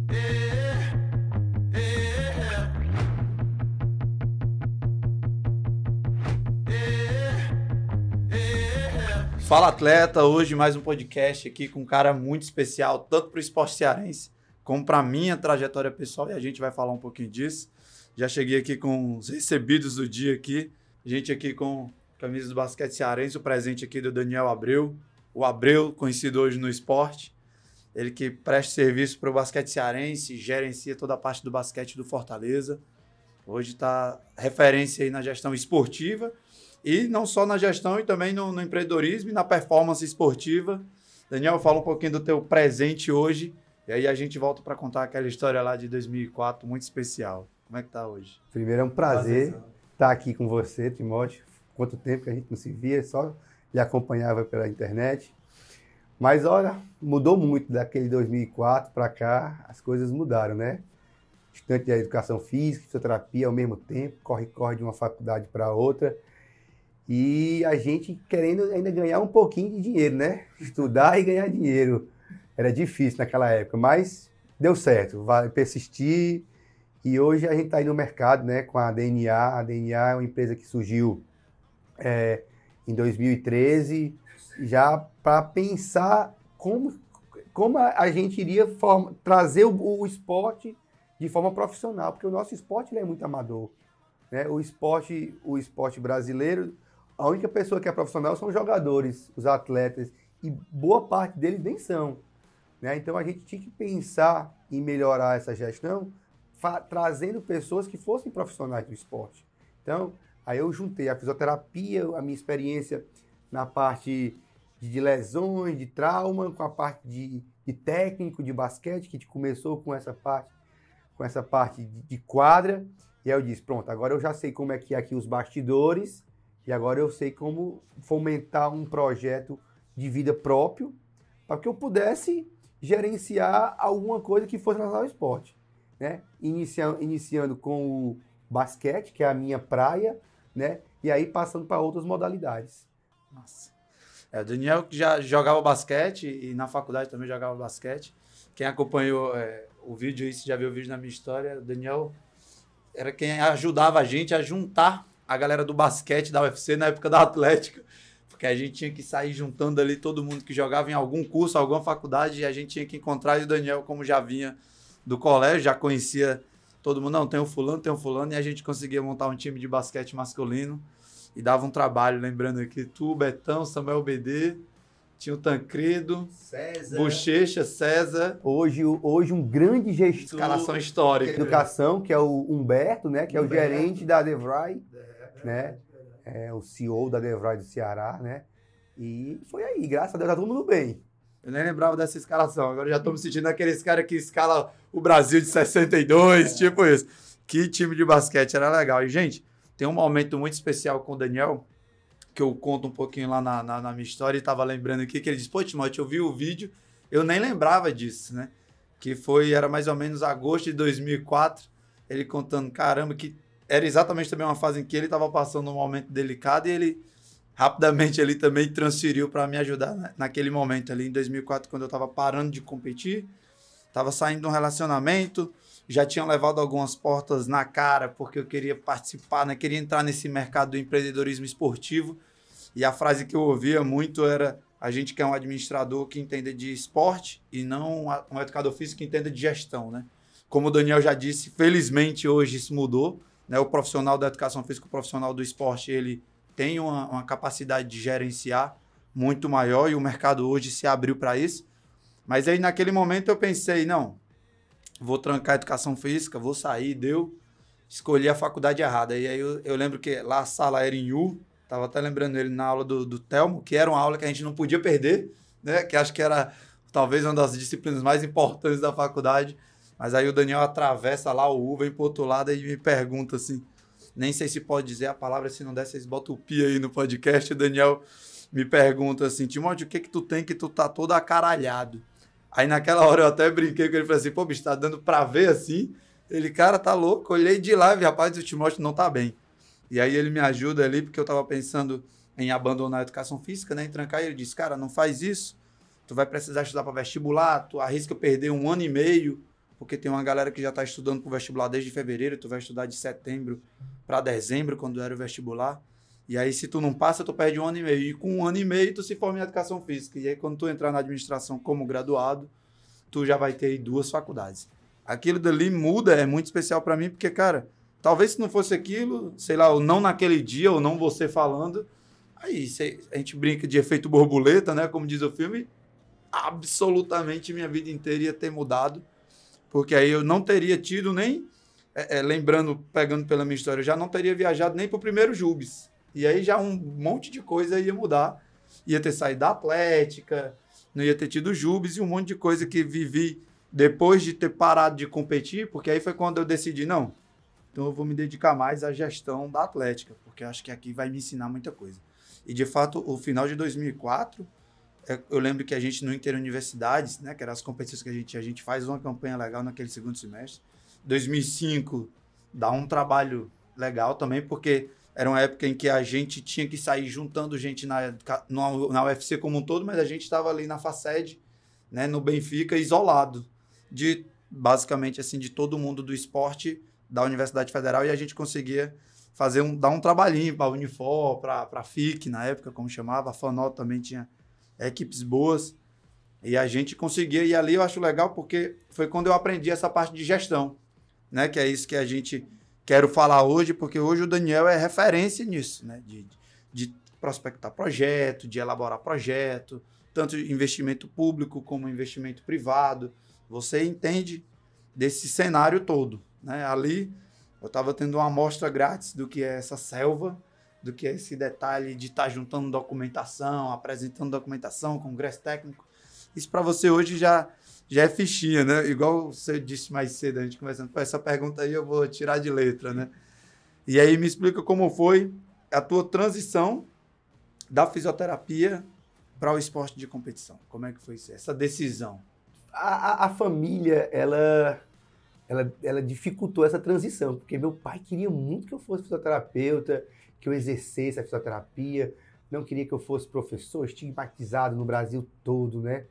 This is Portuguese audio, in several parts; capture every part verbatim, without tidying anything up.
Fala Atleta, hoje mais um podcast aqui com um cara muito especial, tanto para o esporte cearense como para a minha trajetória pessoal, e a gente vai falar um pouquinho disso. Já cheguei aqui com os recebidos do dia aqui, gente aqui com camisa do basquete cearense, o presente aqui do Daniel Abreu, o Abreu, conhecido hoje no esporte, ele que presta serviço para o basquete cearense, gerencia toda a parte do basquete do Fortaleza, hoje está referência aí na gestão esportiva, e não só na gestão, e também no, no empreendedorismo e na performance esportiva. Daniel, fala um pouquinho do teu presente hoje, e aí a gente volta para contar aquela história lá de dois mil e quatro, muito especial. Como é que tá hoje? Primeiro é um prazer estar aqui com você, Timóteo. Quanto tempo que a gente não se via, só lhe acompanhava pela internet. Mas olha, mudou muito daquele dois mil e quatro para cá, as coisas mudaram, né? Estudante de educação física, fisioterapia ao mesmo tempo, corre-corre de uma faculdade para outra. E a gente querendo ainda ganhar um pouquinho de dinheiro, né? Estudar e ganhar dinheiro. Era difícil naquela época, mas deu certo. Vai persistir. E hoje a gente está aí no mercado, né? Com a D N A. A D N A é uma empresa que surgiu é, em dois mil e treze, já para pensar como, como a gente iria forma, trazer o, o esporte de forma profissional, porque o nosso esporte ele é muito amador, né? O esporte, o esporte brasileiro, a única pessoa que é profissional são os jogadores, os atletas, e boa parte deles nem são, né? Então a gente tinha que pensar em melhorar essa gestão, trazendo pessoas que fossem profissionais do esporte. Então, aí eu juntei a fisioterapia, a minha experiência na parte de lesões, de trauma, com a parte de, de técnico, de basquete, que começou com essa parte, com essa parte de, de quadra. E aí eu disse, pronto, agora eu já sei como é que é aqui os bastidores, e agora eu sei como fomentar um projeto de vida próprio, para que eu pudesse gerenciar alguma coisa que fosse relacionada ao esporte, né? Inicia, iniciando com o basquete, que é a minha praia, né? E aí passando para outras modalidades. Nossa. É, o Daniel já jogava basquete e na faculdade também jogava basquete. Quem acompanhou é, o vídeo aí, se já viu o vídeo na minha história, o Daniel era quem ajudava a gente a juntar a galera do basquete da U F C na época da Atlética, porque a gente tinha que sair juntando ali todo mundo que jogava em algum curso, alguma faculdade, e a gente tinha que encontrar, e o Daniel, como já vinha do colégio, já conhecia todo mundo, não, tem um fulano, tem um fulano, e a gente conseguia montar um time de basquete masculino, e dava um trabalho, lembrando aqui, tu, Betão, Samuel B D, tinha o Tancredo, César, Bochecha, César. Hoje, hoje um grande gestor escalação histórica de educação, que é o Humberto, né? Que é Humberto, o gerente da Devray, é, né? É o C E O da Devray do Ceará, né? E foi aí, graças a Deus, tá todo mundo bem. Eu nem lembrava dessa escalação, agora já estou me sentindo aqueles caras que escala o Brasil de sessenta e dois, é. Tipo isso. Que time de basquete, era legal. E, gente, tem um momento muito especial com o Daniel, que eu conto um pouquinho lá na, na, na minha história, e tava lembrando aqui, que ele disse, pô, Timóteo, eu vi o vídeo, eu nem lembrava disso, né? Que foi, era mais ou menos agosto de dois mil e quatro, ele contando, caramba, que era exatamente também uma fase em que ele estava passando um momento delicado, e ele rapidamente ali também transferiu para me ajudar, né? Naquele momento ali, em dois mil e quatro, quando eu estava parando de competir, estava saindo de um relacionamento, já tinham levado algumas portas na cara, porque eu queria participar, né? Queria entrar nesse mercado do empreendedorismo esportivo. E a frase que eu ouvia muito era, a gente quer um administrador que entenda de esporte e não um educador físico que entenda de gestão, né? Como o Daniel já disse, felizmente hoje isso mudou, né? O profissional da educação física, o profissional do esporte, ele tem uma, uma capacidade de gerenciar muito maior, e o mercado hoje se abriu para isso. Mas aí naquele momento eu pensei, não, vou trancar a educação física, vou sair, deu, escolhi a faculdade errada. E aí eu, eu lembro que lá a sala era em U, estava até lembrando ele na aula do, do Telmo, que era uma aula que a gente não podia perder, né? Que acho que era talvez uma das disciplinas mais importantes da faculdade. Mas aí o Daniel atravessa lá o U, vem pro outro lado e me pergunta assim, nem sei se pode dizer a palavra, se não der, vocês botam o pi aí no podcast. O Daniel me pergunta assim, Timóteo, o que que tu tem que tu tá todo acaralhado? Aí naquela hora eu até brinquei com ele, falei assim, pô, bicho, tá dando pra ver assim? Ele, cara, tá louco, olhei de live, rapaz, o Timóteo não tá bem. E aí ele me ajuda ali, porque eu tava pensando em abandonar a educação física, né, em trancar, e ele disse, cara, não faz isso, tu vai precisar estudar para vestibular, tu arrisca perder um ano e meio porque tem uma galera que já está estudando para o vestibular desde fevereiro, tu vai estudar de setembro para dezembro, quando era o vestibular. E aí, se tu não passa, tu perde um ano e meio. E com um ano e meio, tu se forma em educação física. E aí, quando tu entrar na administração como graduado, tu já vai ter aí duas faculdades. Aquilo dali muda, é muito especial para mim, porque, cara, talvez se não fosse aquilo, sei lá, ou não naquele dia, ou não você falando, aí a gente brinca de efeito borboleta, né? Como diz o filme, absolutamente minha vida inteira ia ter mudado, porque aí eu não teria tido nem, é, é, lembrando, pegando pela minha história, eu já não teria viajado nem para o primeiro Jubes. E aí já um monte de coisa ia mudar. Ia ter saído da Atlética, não ia ter tido Jubes e um monte de coisa que vivi depois de ter parado de competir, porque aí foi quando eu decidi, não, então eu vou me dedicar mais à gestão da Atlética, porque eu acho que aqui vai me ensinar muita coisa. E, de fato, o final de dois mil e quatro, eu lembro que a gente no Interuniversidades, né, que eram as competições que a gente, a gente faz uma campanha legal naquele segundo semestre. dois mil e cinco dá um trabalho legal também, porque era uma época em que a gente tinha que sair juntando gente na, na U F C como um todo, mas a gente estava ali na Faced, né, no Benfica, isolado de, basicamente, assim, de todo mundo do esporte da Universidade Federal, e a gente conseguia fazer um, dar um trabalhinho para a Unifor, para a F I C, na época, como chamava, a FANOL também tinha equipes boas, e a gente conseguia, e ali eu acho legal porque foi quando eu aprendi essa parte de gestão, né, que é isso que a gente quero falar hoje, porque hoje o Daniel é referência nisso, né, de, de prospectar projeto, de elaborar projeto, tanto investimento público como investimento privado, você entende desse cenário todo, né, ali eu estava tendo uma amostra grátis do que é essa selva, do que é esse detalhe de estar tá juntando documentação, apresentando documentação, congresso técnico. Isso para você hoje já, já é fichinha, né? Igual você disse mais cedo, a gente conversando, pô, essa pergunta aí eu vou tirar de letra, né? E aí me explica como foi a tua transição da fisioterapia para o esporte de competição. Como é que foi isso? Essa decisão? A, a, a família, ela... Ela, ela dificultou essa transição, porque meu pai queria muito que eu fosse fisioterapeuta, que eu exercesse a fisioterapia, não queria que eu fosse professor, estigmatizado no Brasil todo, né?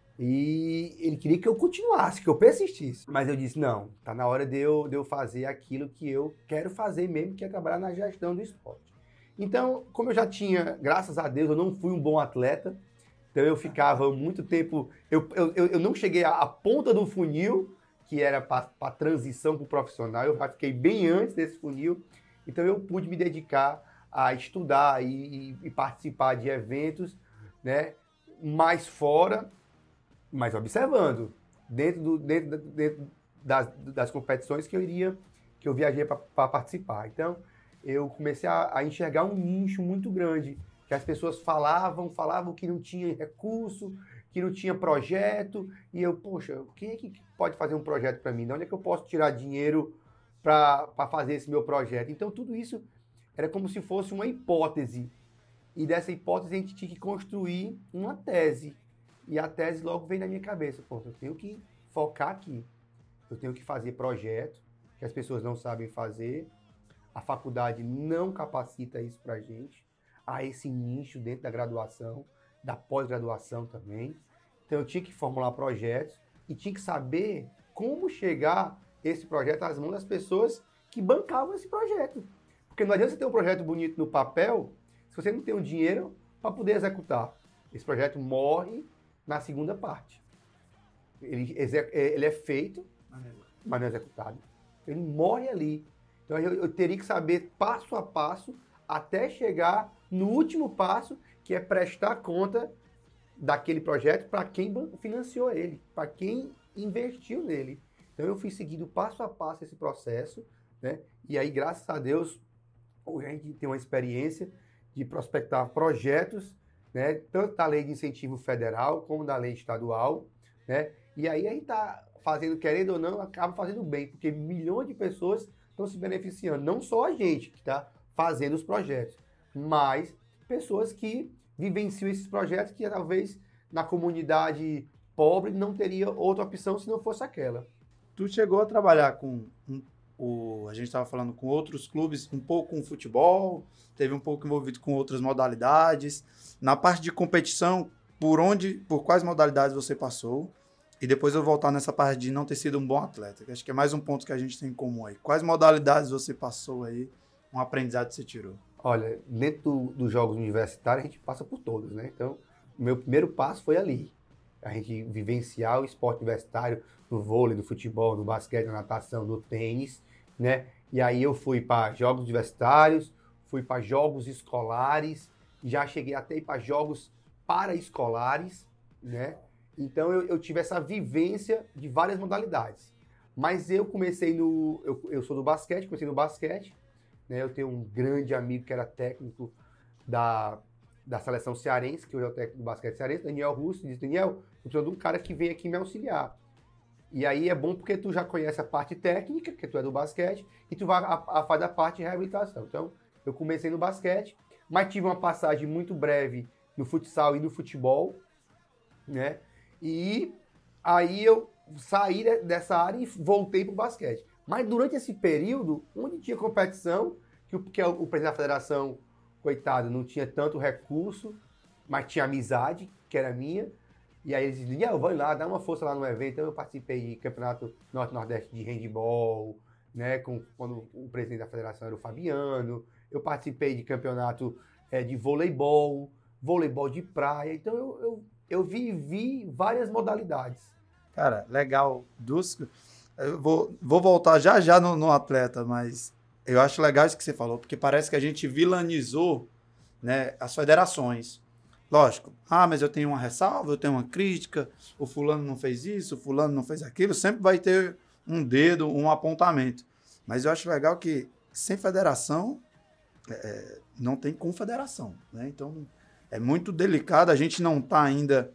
E ele queria que eu continuasse, que eu persistisse. Mas eu disse, não, tá na hora de eu, de eu fazer aquilo que eu quero fazer mesmo, que é trabalhar na gestão do esporte. Então, como eu já tinha, graças a Deus, eu não fui um bom atleta, então eu ficava muito tempo, eu, eu, eu não cheguei à, à ponta do funil, que era para a transição para o profissional, eu já fiquei bem antes desse funil, então eu pude me dedicar a estudar e, e, e participar de eventos, né, mais fora, mas observando, dentro, do, dentro, dentro das, das competições que eu iria, que eu viajei para participar. Então, eu comecei a, a enxergar um nicho muito grande, que as pessoas falavam, falavam que não tinha recurso, que não tinha projeto, e eu, poxa, quem é que pode fazer um projeto para mim? De onde é que eu posso tirar dinheiro para fazer esse meu projeto? Então, tudo isso era como se fosse uma hipótese, e dessa hipótese a gente tinha que construir uma tese, e a tese logo veio na minha cabeça, pô, eu tenho que focar aqui, eu tenho que fazer projeto, que as pessoas não sabem fazer, a faculdade não capacita isso para a gente, há esse nicho dentro da graduação, da pós-graduação também. Então eu tinha que formular projetos e tinha que saber como chegar esse projeto às mãos das pessoas que bancavam esse projeto. Porque não adianta você ter um projeto bonito no papel se você não tem o dinheiro para poder executar. Esse projeto morre na segunda parte. Ele, ele é feito, mas não é executado. Ele morre ali. Então eu, eu teria que saber passo a passo até chegar no último passo, que é prestar conta daquele projeto para quem financiou ele, para quem investiu nele. Então eu fui seguindo passo a passo esse processo, né? E aí, graças a Deus, hoje a gente tem uma experiência de prospectar projetos, né? Tanto da lei de incentivo federal como da lei estadual, né? E aí a gente está fazendo, querendo ou não, acaba fazendo bem, porque milhões de pessoas estão se beneficiando, não só a gente que está fazendo os projetos, mas pessoas que vivenciam esses projetos que talvez na comunidade pobre não teria outra opção se não fosse aquela. Tu chegou a trabalhar com um, o, a gente estava falando com outros clubes, um pouco com futebol, teve um pouco envolvido com outras modalidades. Na parte de competição, por onde, por quais modalidades você passou? e depois eu voltar nessa parte de não ter sido um bom atleta, que acho que é mais um ponto que a gente tem em comum aí. Quais modalidades você passou aí, um aprendizado que você tirou? Olha, dentro do, dos jogos universitários, a gente passa por todos, né? Então, o meu primeiro passo foi ali. A gente vivenciar o esporte universitário, no vôlei, no futebol, no basquete, na natação, no tênis, né? E aí eu fui para jogos universitários, fui para jogos escolares, já cheguei até para jogos paraescolares, né? Então eu, eu tive essa vivência de várias modalidades. Mas eu comecei no... Eu, eu sou do basquete, comecei no basquete, né? Eu tenho um grande amigo que era técnico da, da seleção cearense, que hoje é o técnico do basquete cearense, Daniel Russo, e disse, Daniel, eu preciso de um cara que vem aqui me auxiliar. E aí é bom porque tu já conhece a parte técnica, que tu é do basquete, e tu vai a, a fazer a parte de reabilitação. Então, eu comecei no basquete, mas tive uma passagem muito breve no futsal e no futebol, né? E aí eu saí dessa área e voltei pro basquete. Mas durante esse período, onde tinha competição, que o, que o presidente da federação, coitado, não tinha tanto recurso, mas tinha amizade, que era minha. E aí eles diziam, eu vou lá, dá uma força lá no evento. Então eu participei de campeonato Norte-Nordeste de handball, né, com, quando o presidente da federação era o Fabiano. Eu participei de campeonato é, de voleibol, voleibol de praia. Então eu, eu, eu vivi várias modalidades. Cara, legal. Dos... Eu vou, vou voltar já já no, no atleta, mas eu acho legal isso que você falou, porque parece que a gente vilanizou, né, as federações. Lógico, ah, mas eu tenho uma ressalva, eu tenho uma crítica, o fulano não fez isso, o fulano não fez aquilo, sempre vai ter um dedo, um apontamento. Mas eu acho legal que sem federação, é, não tem confederação, né? Então, é muito delicado, a gente não está ainda,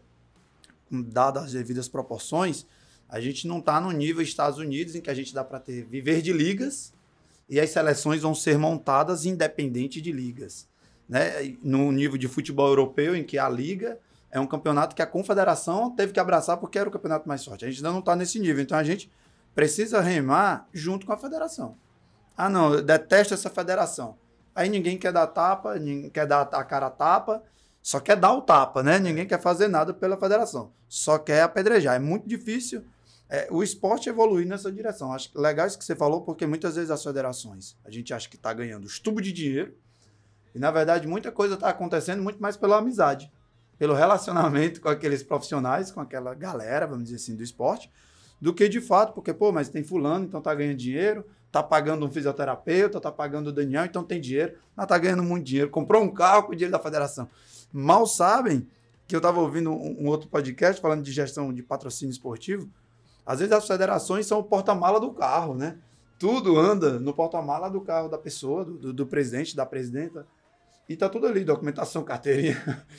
dadas as devidas proporções, a gente não está no nível Estados Unidos, em que a gente dá para ter viver de ligas, e as seleções vão ser montadas independente de ligas. Né, no nível de futebol europeu, em que a liga é um campeonato que a confederação teve que abraçar porque era o campeonato mais forte. A gente ainda não está nesse nível, então a gente precisa remar junto com a federação. Ah, não, eu detesto essa federação. Aí ninguém quer dar tapa, ninguém quer dar a cara a tapa, só quer dar o tapa, né? Ninguém quer fazer nada pela federação, só quer apedrejar. É muito difícil é, o esporte evoluir nessa direção. Acho legal isso que você falou, porque muitas vezes as federações, a gente acha que está ganhando os tubos de dinheiro, e, na verdade, muita coisa está acontecendo muito mais pela amizade, pelo relacionamento com aqueles profissionais, com aquela galera, vamos dizer assim, do esporte, do que de fato, porque, pô, mas tem fulano, então tá ganhando dinheiro, tá pagando um fisioterapeuta, tá pagando o Daniel, então tem dinheiro, não tá ganhando muito dinheiro, comprou um carro com o dinheiro da federação. Mal sabem que eu estava ouvindo um, um outro podcast falando de gestão de patrocínio esportivo, às vezes as federações são o porta-mala do carro, né? Tudo anda no porta-mala do carro da pessoa, do, do, do presidente, da presidenta. E tá tudo ali, documentação, carteirinha.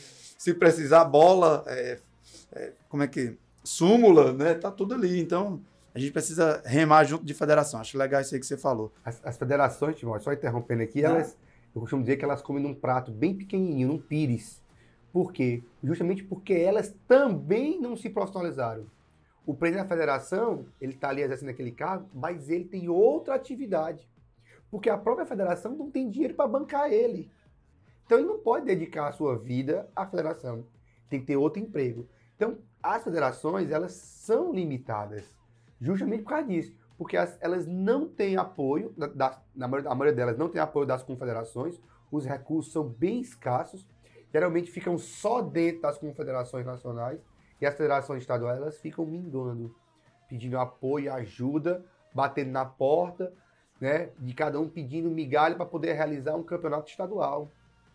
Se precisar, bola, é, é, como é que... súmula, né? Tá tudo ali. Então, a gente precisa remar junto de federação. Acho legal isso aí que você falou. As, as federações, Timóteo, só interrompendo aqui, elas, eu costumo dizer que elas comem num prato bem pequenininho, num pires. Por quê? Justamente porque elas também não se profissionalizaram. O presidente da federação, ele tá ali exercendo aquele cargo, mas ele tem outra atividade. Porque a própria federação não tem dinheiro para bancar ele. Então ele não pode dedicar a sua vida à federação. Tem que ter outro emprego. Então, as federações, elas são limitadas. Justamente por causa disso. Porque as, elas não têm apoio, da, da, na maioria, a maioria delas não tem apoio das confederações. Os recursos são bem escassos. Geralmente ficam só dentro das confederações nacionais. E as federações estaduais, elas ficam minguando. Pedindo apoio, ajuda, batendo na porta, né, de cada um pedindo migalha para poder realizar um campeonato estadual.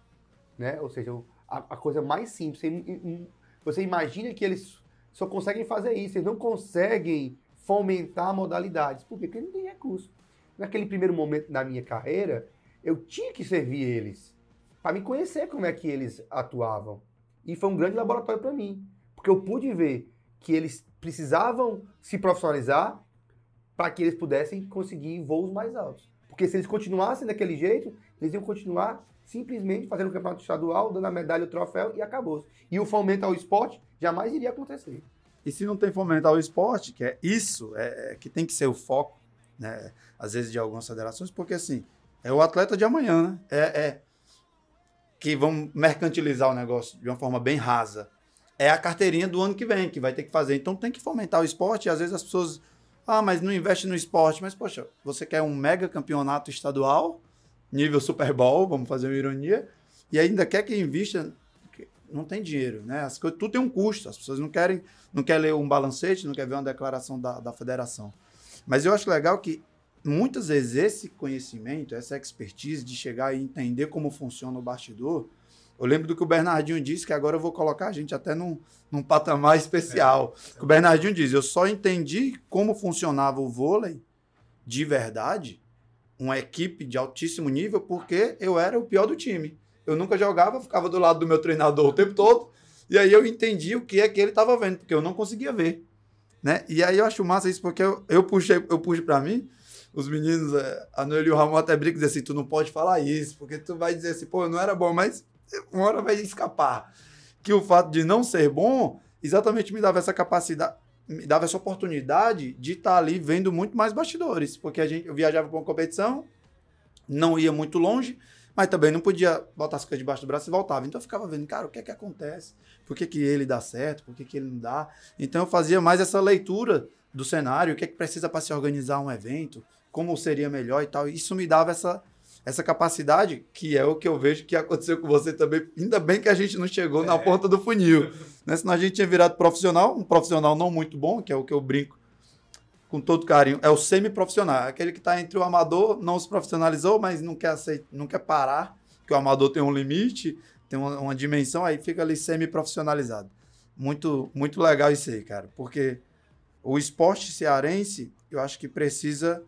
Né? Ou seja, a, a coisa mais simples. Você, você imagina que eles só conseguem fazer isso, eles não conseguem fomentar modalidades. Por quê? Porque não tem recurso. Naquele primeiro momento da minha carreira, eu tinha que servir eles, para me conhecer como é que eles atuavam. E foi um grande laboratório para mim, porque eu pude ver que eles precisavam se profissionalizar para que eles pudessem conseguir voos mais altos. Porque se eles continuassem daquele jeito, eles iam continuar simplesmente fazendo o campeonato estadual, dando a medalha, o troféu e acabou. E o fomento ao esporte jamais iria acontecer. E se não tem fomento ao esporte, que é isso, é, é que tem que ser o foco, né, às vezes de algumas federações, porque assim, é o atleta de amanhã, né? É, é que vão mercantilizar o negócio de uma forma bem rasa. é a carteirinha do ano que vem, que vai ter que fazer. Então tem que fomentar o esporte, e às vezes as pessoas, ah, mas não investe no esporte. Mas, poxa, você quer um mega campeonato estadual, nível Super Bowl, vamos fazer uma ironia, e ainda quer que invista, não tem dinheiro, né? As coisas, tudo tem um custo, as pessoas não querem, não querem ler um balancete, não querem ver uma declaração da, da federação. Mas eu acho legal que muitas vezes esse conhecimento, essa expertise de chegar e entender como funciona o bastidor, eu lembro do que o Bernardinho disse, que agora eu vou colocar a gente até num, num patamar especial. É. O Bernardinho diz, eu só entendi como funcionava o vôlei de verdade, uma equipe de altíssimo nível, porque eu era o pior do time. Eu nunca jogava, ficava do lado do meu treinador o tempo todo, e aí eu entendi o que é que ele estava vendo, porque eu não conseguia ver. Né? E aí eu acho massa isso, porque eu, eu puxei, eu puxo para mim, os meninos, a Noel e o Ramon até brincam e dizem assim, tu não pode falar isso, porque tu vai dizer assim, pô, eu não era bom, mas uma hora vai escapar. Que o fato de não ser bom, exatamente me dava essa capacidade, me dava essa oportunidade de estar ali vendo muito mais bastidores, porque a gente, eu viajava para uma competição, não ia muito longe, mas também não podia botar as coisas debaixo do braço e voltava. Então eu ficava vendo, cara, o que é que acontece? Por que que ele dá certo? Por que que ele não dá? Então eu fazia mais essa leitura do cenário, o que é que precisa para se organizar um evento, como seria melhor e tal. Isso me dava essa, essa capacidade, que é o que eu vejo que aconteceu com você também. Ainda bem que a gente não chegou é. na ponta do funil. Né? Senão a gente tinha virado profissional, um profissional não muito bom, que é o que eu brinco com todo carinho, é o semi-profissional. Aquele que está entre o amador, não se profissionalizou, mas não quer, aceitar, não quer parar, que o amador tem um limite, tem uma, uma dimensão, aí fica ali semi-profissionalizado. Muito, muito legal isso aí, cara, porque o esporte cearense, eu acho que precisa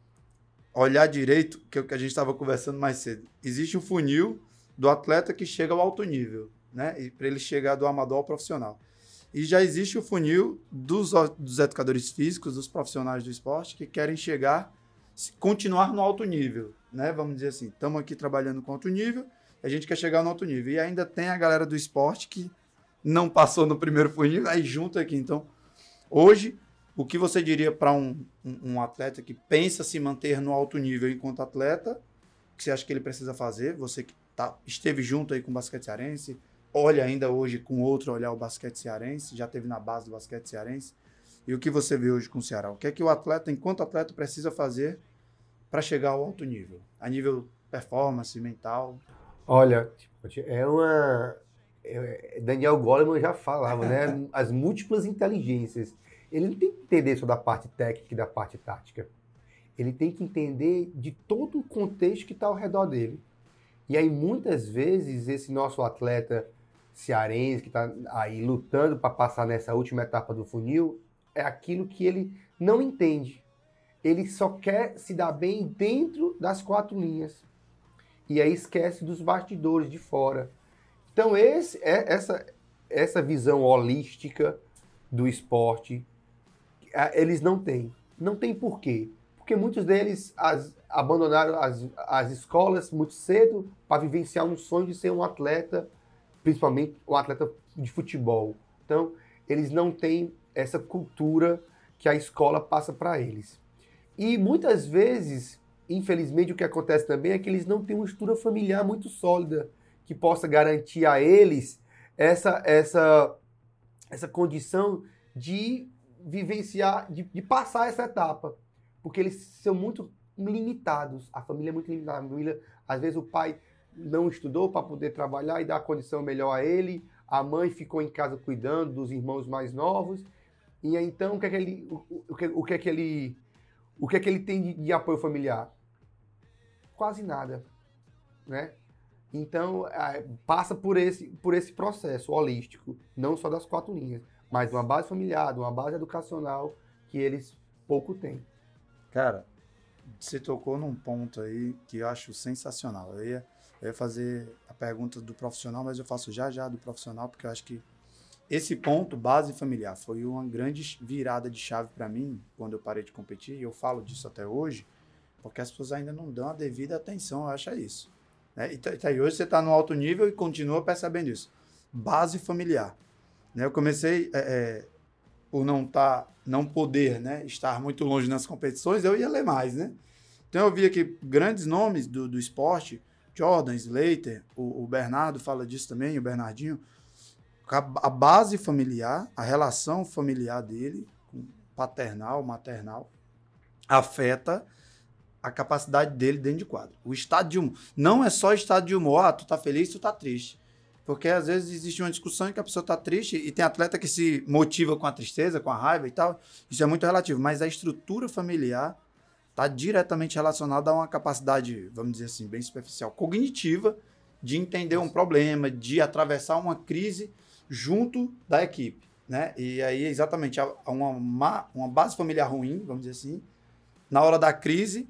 olhar direito, que é o que a gente estava conversando mais cedo. Existe um funil do atleta que chega ao alto nível, né? E para ele chegar do amador ao profissional. E já existe o funil dos, dos educadores físicos, dos profissionais do esporte, que querem chegar, continuar no alto nível, né? Vamos dizer assim, estamos aqui trabalhando com alto nível, a gente quer chegar no alto nível. E ainda tem a galera do esporte que não passou no primeiro funil, aí junto aqui. Então, hoje, o que você diria para um, um, um atleta que pensa se manter no alto nível enquanto atleta, o que você acha que ele precisa fazer? Você que tá, esteve junto aí com o basquete cearense, olha ainda hoje com outro olhar o basquete cearense, já teve na base do basquete cearense. E o que você vê hoje com o Ceará? O que é que o atleta, enquanto atleta, precisa fazer para chegar ao alto nível? A nível performance, mental? Olha, é uma... É, Daniel Goleman já falava, né? As múltiplas inteligências. Ele não tem que entender só da parte técnica e da parte tática. Ele tem que entender de todo o contexto que está ao redor dele. E aí, muitas vezes, esse nosso atleta cearense que está aí lutando para passar nessa última etapa do funil, é aquilo que ele não entende. Ele só quer se dar bem dentro das quatro linhas. E aí esquece dos bastidores de fora. Então esse, é, essa, essa visão holística do esporte, eles não têm. Não tem por quê. Porque muitos deles as, abandonaram as, as escolas muito cedo para vivenciar um sonho de ser um atleta, principalmente um atleta de futebol. Então, eles não têm essa cultura que a escola passa para eles. E muitas vezes, infelizmente, o que acontece também é que eles não têm uma estrutura familiar muito sólida que possa garantir a eles essa, essa, essa condição de vivenciar, de, de passar essa etapa. Porque eles são muito limitados. A família é muito limitada. A família, às vezes o pai não estudou para poder trabalhar e dar a condição melhor a ele. A mãe ficou em casa cuidando dos irmãos mais novos. E aí, então, o que é que ele, o, o que, o que é que ele, o que é que ele tem de, de apoio familiar? Quase nada, né? Então, é, passa por esse, por esse processo holístico, não só das quatro linhas, mas uma base familiar, uma base educacional que eles pouco têm. Cara, você tocou num ponto aí que eu acho sensacional. Eu ia, eu ia fazer a pergunta do profissional, mas eu faço já já do profissional, porque eu acho que esse ponto, base familiar, foi uma grande virada de chave para mim quando eu parei de competir, e eu falo disso até hoje, porque as pessoas ainda não dão a devida atenção, eu acho isso. Né? E, tá, e hoje você está no alto nível e continua percebendo isso. Base familiar. Né? Eu comecei... É, é, por não, tá, não poder, né, estar muito longe nas competições, eu ia ler mais, né? Então eu via que grandes nomes do, do esporte, Jordan, Slater, o, o Bernardo fala disso também, o Bernardinho, A, a base familiar, a relação familiar dele, paternal, maternal, afeta a capacidade dele dentro de quadro. O estado de humor. Não é só estado de humor, ah, tu tá feliz, tu tá triste. Porque às vezes existe uma discussão em que a pessoa tá triste e tem atleta que se motiva com a tristeza, com a raiva e tal. Isso é muito relativo. Mas a estrutura familiar está diretamente relacionada a uma capacidade, vamos dizer assim, bem superficial, cognitiva, de entender um problema, de atravessar uma crise junto da equipe, né? E aí, exatamente, uma, uma base familiar ruim, vamos dizer assim, na hora da crise,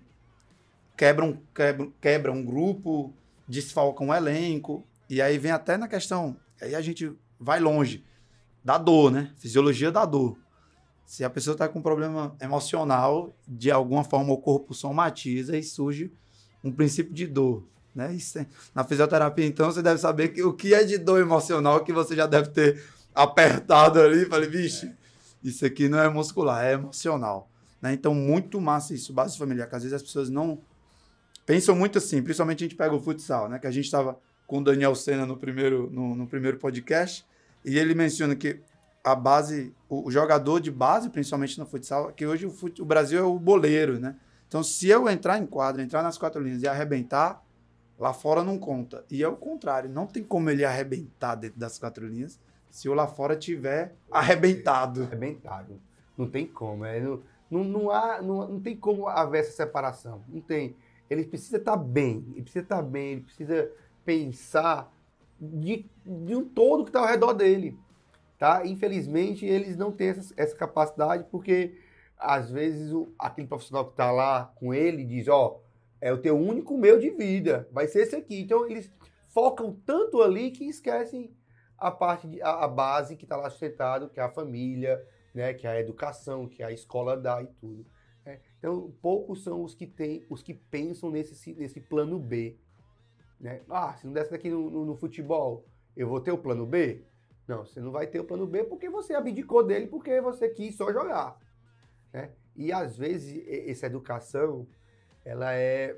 quebra um, quebra, quebra um grupo, desfalca um elenco, e aí vem até na questão, aí a gente vai longe, da dor, né? Fisiologia da dor. Se a pessoa está com um problema emocional, de alguma forma o corpo somatiza e surge um princípio de dor, né? Isso é, na fisioterapia, então, você deve saber que, o que é de dor emocional que você já deve ter apertado ali e falei, vixe, isso aqui não é muscular, é emocional, né? Então, muito massa isso, base familiar, que às vezes as pessoas não pensam muito assim, principalmente a gente pega o futsal, né? Que a gente estava com o Daniel Sena no primeiro, no, no primeiro podcast, e ele menciona que a base, o, o jogador de base, principalmente no futsal, que hoje o, fut, o Brasil é o boleiro, né? Então, se eu entrar em quadra, entrar nas quatro linhas e arrebentar, lá fora não conta. E é o contrário, não tem como ele arrebentar dentro das quatro linhas se o lá fora tiver arrebentado. Arrebentado. Não tem como. É, não, não, não, há, não, não tem como haver essa separação. Não tem. Ele precisa estar bem. Ele precisa estar bem. Ele precisa pensar de, de um todo que está ao redor dele. Tá? Infelizmente, eles não têm essa, essa capacidade porque, às vezes, o, aquele profissional que está lá com ele diz, ó, é o teu único meio de vida, vai ser esse aqui. Então, eles focam tanto ali que esquecem a parte, de, a, a base que está lá sustentado, que é a família, né, que é a educação, que a escola dá e tudo. Né? Então, poucos são os que, tem, os que pensam nesse, nesse plano B. Né? Ah, se não desse daqui no, no, no futebol, eu vou ter o plano B? Não, você não vai ter o plano B porque você abdicou dele porque você quis só jogar. Né? E, às vezes, essa educação, ela, é,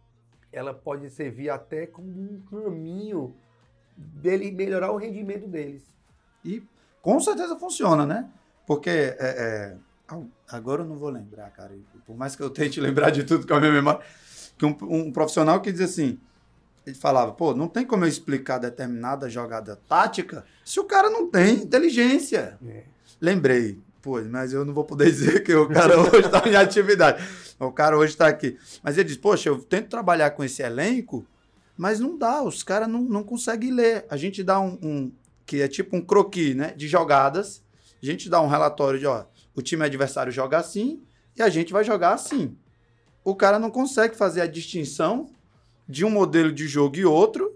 ela pode servir até como um caminho dele melhorar o rendimento deles. E com certeza funciona, né? Porque, é, é, agora eu não vou lembrar, cara, por mais que eu tente lembrar de tudo com a minha memória, que um, um profissional que diz assim, ele falava, pô, não tem como eu explicar determinada jogada tática se o cara não tem inteligência. É. Lembrei, pô, mas eu não vou poder dizer que o cara hoje está em atividade. O cara hoje está aqui. Mas ele diz, poxa, eu tento trabalhar com esse elenco, mas não dá, os caras não, não conseguem ler. A gente dá um, um, que é tipo um croquis, né, de jogadas, a gente dá um relatório de, ó, o time adversário joga assim e a gente vai jogar assim. O cara não consegue fazer a distinção de um modelo de jogo e outro,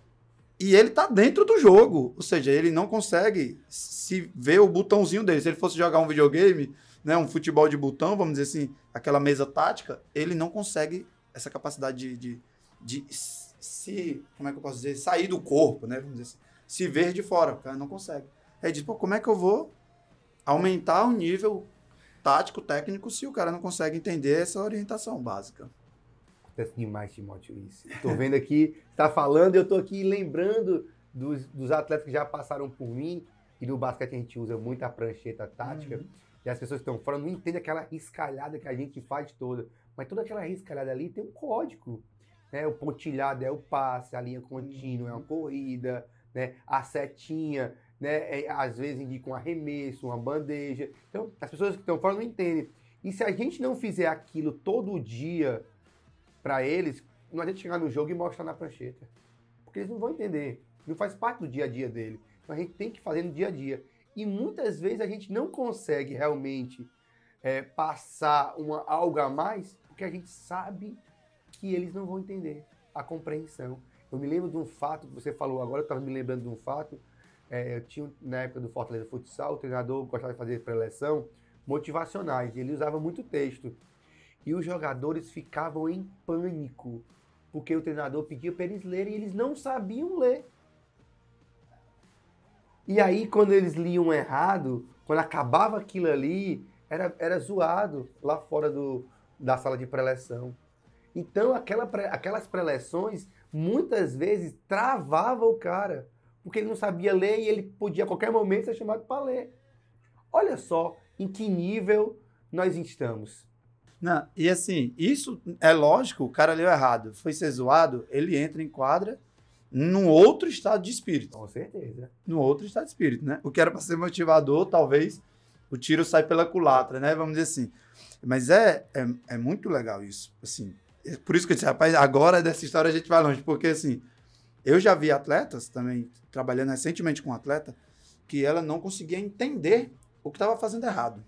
e ele tá dentro do jogo. Ou seja, ele não consegue se ver o botãozinho dele. Se ele fosse jogar um videogame, né, um futebol de botão, vamos dizer assim, aquela mesa tática, ele não consegue essa capacidade de, de, de se, como é que eu posso dizer, sair do corpo, né, vamos dizer assim, se ver de fora. O cara não consegue. Aí diz, pô, como é que eu vou aumentar o nível tático, técnico, se o cara não consegue entender essa orientação básica? Acontece demais, Timóteo, isso. Estou vendo aqui, está falando, eu estou aqui lembrando dos, dos atletas que já passaram por mim, e no basquete a gente usa muito a prancheta tática, uhum. E as pessoas que estão fora não entendem aquela riscalhada que a gente faz toda, mas toda aquela riscalhada ali tem um código, né? O pontilhado é o passe, a linha contínua uhum. é uma corrida, né? A setinha, né? É, às vezes indica um arremesso, uma bandeja. Então, as pessoas que estão fora não entendem. E se a gente não fizer aquilo todo dia para eles, não adianta chegar no jogo e mostrar na prancheta. Porque eles não vão entender. Não faz parte do dia a dia dele. Então a gente tem que fazer no dia a dia. E muitas vezes a gente não consegue realmente é, passar uma, algo a mais, porque a gente sabe que eles não vão entender a compreensão. Eu me lembro de um fato que você falou agora, eu estava me lembrando de um fato. É, eu tinha, na época do Fortaleza Futsal, o treinador gostava de fazer pré-eleção motivacionais. E ele usava muito texto. E os jogadores ficavam em pânico, porque o treinador pedia para eles lerem e eles não sabiam ler. E aí, quando eles liam errado, quando acabava aquilo ali, era, era zoado lá fora do, da sala de pré-eleção. Então, aquela pré, aquelas pré-eleções, muitas vezes, travava o cara, porque ele não sabia ler e ele podia a qualquer momento ser chamado para ler. Olha só em que nível nós estamos. Não, e assim, isso é lógico, o cara leu errado, foi ser zoado, ele entra em quadra num outro estado de espírito. Com certeza. Num outro estado de espírito, né? O que era para ser motivador, talvez o tiro sai pela culatra, né? Vamos dizer assim. Mas é, é, é muito legal isso, assim. É por isso que eu disse, rapaz, agora dessa história a gente vai longe, porque assim, eu já vi atletas também, trabalhando recentemente com um atleta, que ela não conseguia entender o que estava fazendo errado.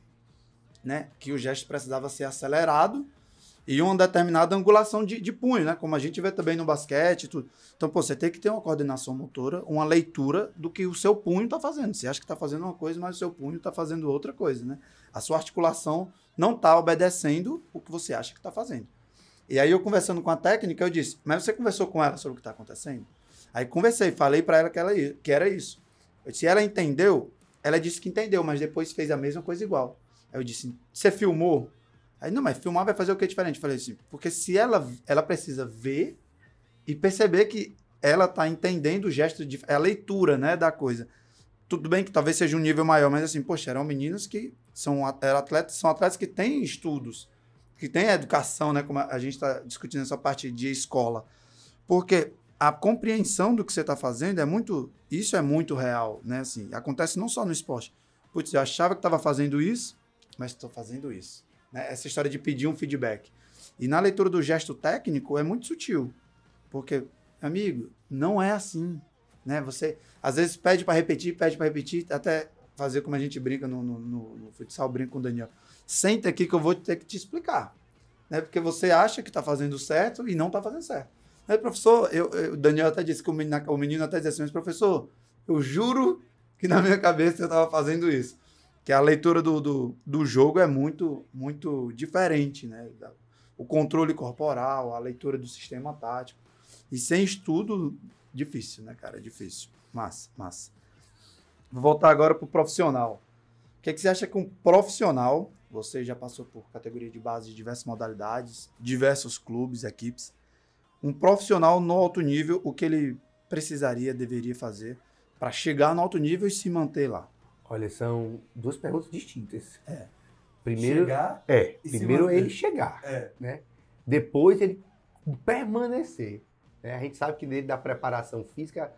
Né? Que o gesto precisava ser acelerado e uma determinada angulação de, de punho, né? Como a gente vê também no basquete e tudo. Então, pô, você tem que ter uma coordenação motora, uma leitura do que o seu punho está fazendo. Você acha que está fazendo uma coisa, mas o seu punho está fazendo outra coisa, né? A sua articulação não está obedecendo o que você acha que está fazendo. E aí eu conversando com a técnica, eu disse, mas você conversou com ela sobre o que está acontecendo? Aí conversei, falei para ela que, ela que era isso. Eu disse, ela entendeu? Ela disse que entendeu, mas depois fez a mesma coisa igual. Aí eu disse, você filmou? Aí, não, mas filmar vai fazer o que diferente? Eu falei assim, porque se ela, ela precisa ver e perceber que ela está entendendo o gesto, de, é a leitura, né, da coisa. Tudo bem que talvez seja um nível maior, mas assim, poxa, eram meninas que são atletas, são atletas que têm estudos, que têm educação, né, como a gente está discutindo essa parte de escola. Porque a compreensão do que você está fazendo é muito, isso é muito real, né, assim, acontece não só no esporte. Putz, eu achava que estava fazendo isso, mas estou fazendo isso. Né? Essa história de pedir um feedback. E na leitura do gesto técnico é muito sutil. Porque, amigo, não é assim. Né? Você, às vezes, pede para repetir, pede para repetir, até fazer como a gente brinca no, no, no, no futsal, brinca com o Daniel. Senta aqui que eu vou ter que te explicar. Né? Porque você acha que está fazendo certo e não está fazendo certo. Aí, professor, eu, eu, o Daniel até disse que o menino, o menino até disse assim, mas professor, eu juro que na minha cabeça eu estava fazendo isso. Que a leitura do, do, do jogo é muito, muito diferente, né? O controle corporal, a leitura do sistema tático. E sem estudo, difícil, né, cara? É difícil. Massa, massa. Vou voltar agora para o profissional. O que, é que você acha que um profissional, você já passou por categoria de base de diversas modalidades, diversos clubes, equipes, um profissional no alto nível, o que ele precisaria, deveria fazer para chegar no alto nível e se manter lá? Olha, são duas perguntas distintas. É. Primeiro, chegar é, primeiro ele chegar, é. né? Depois ele permanecer. Né? A gente sabe que dentro da preparação física,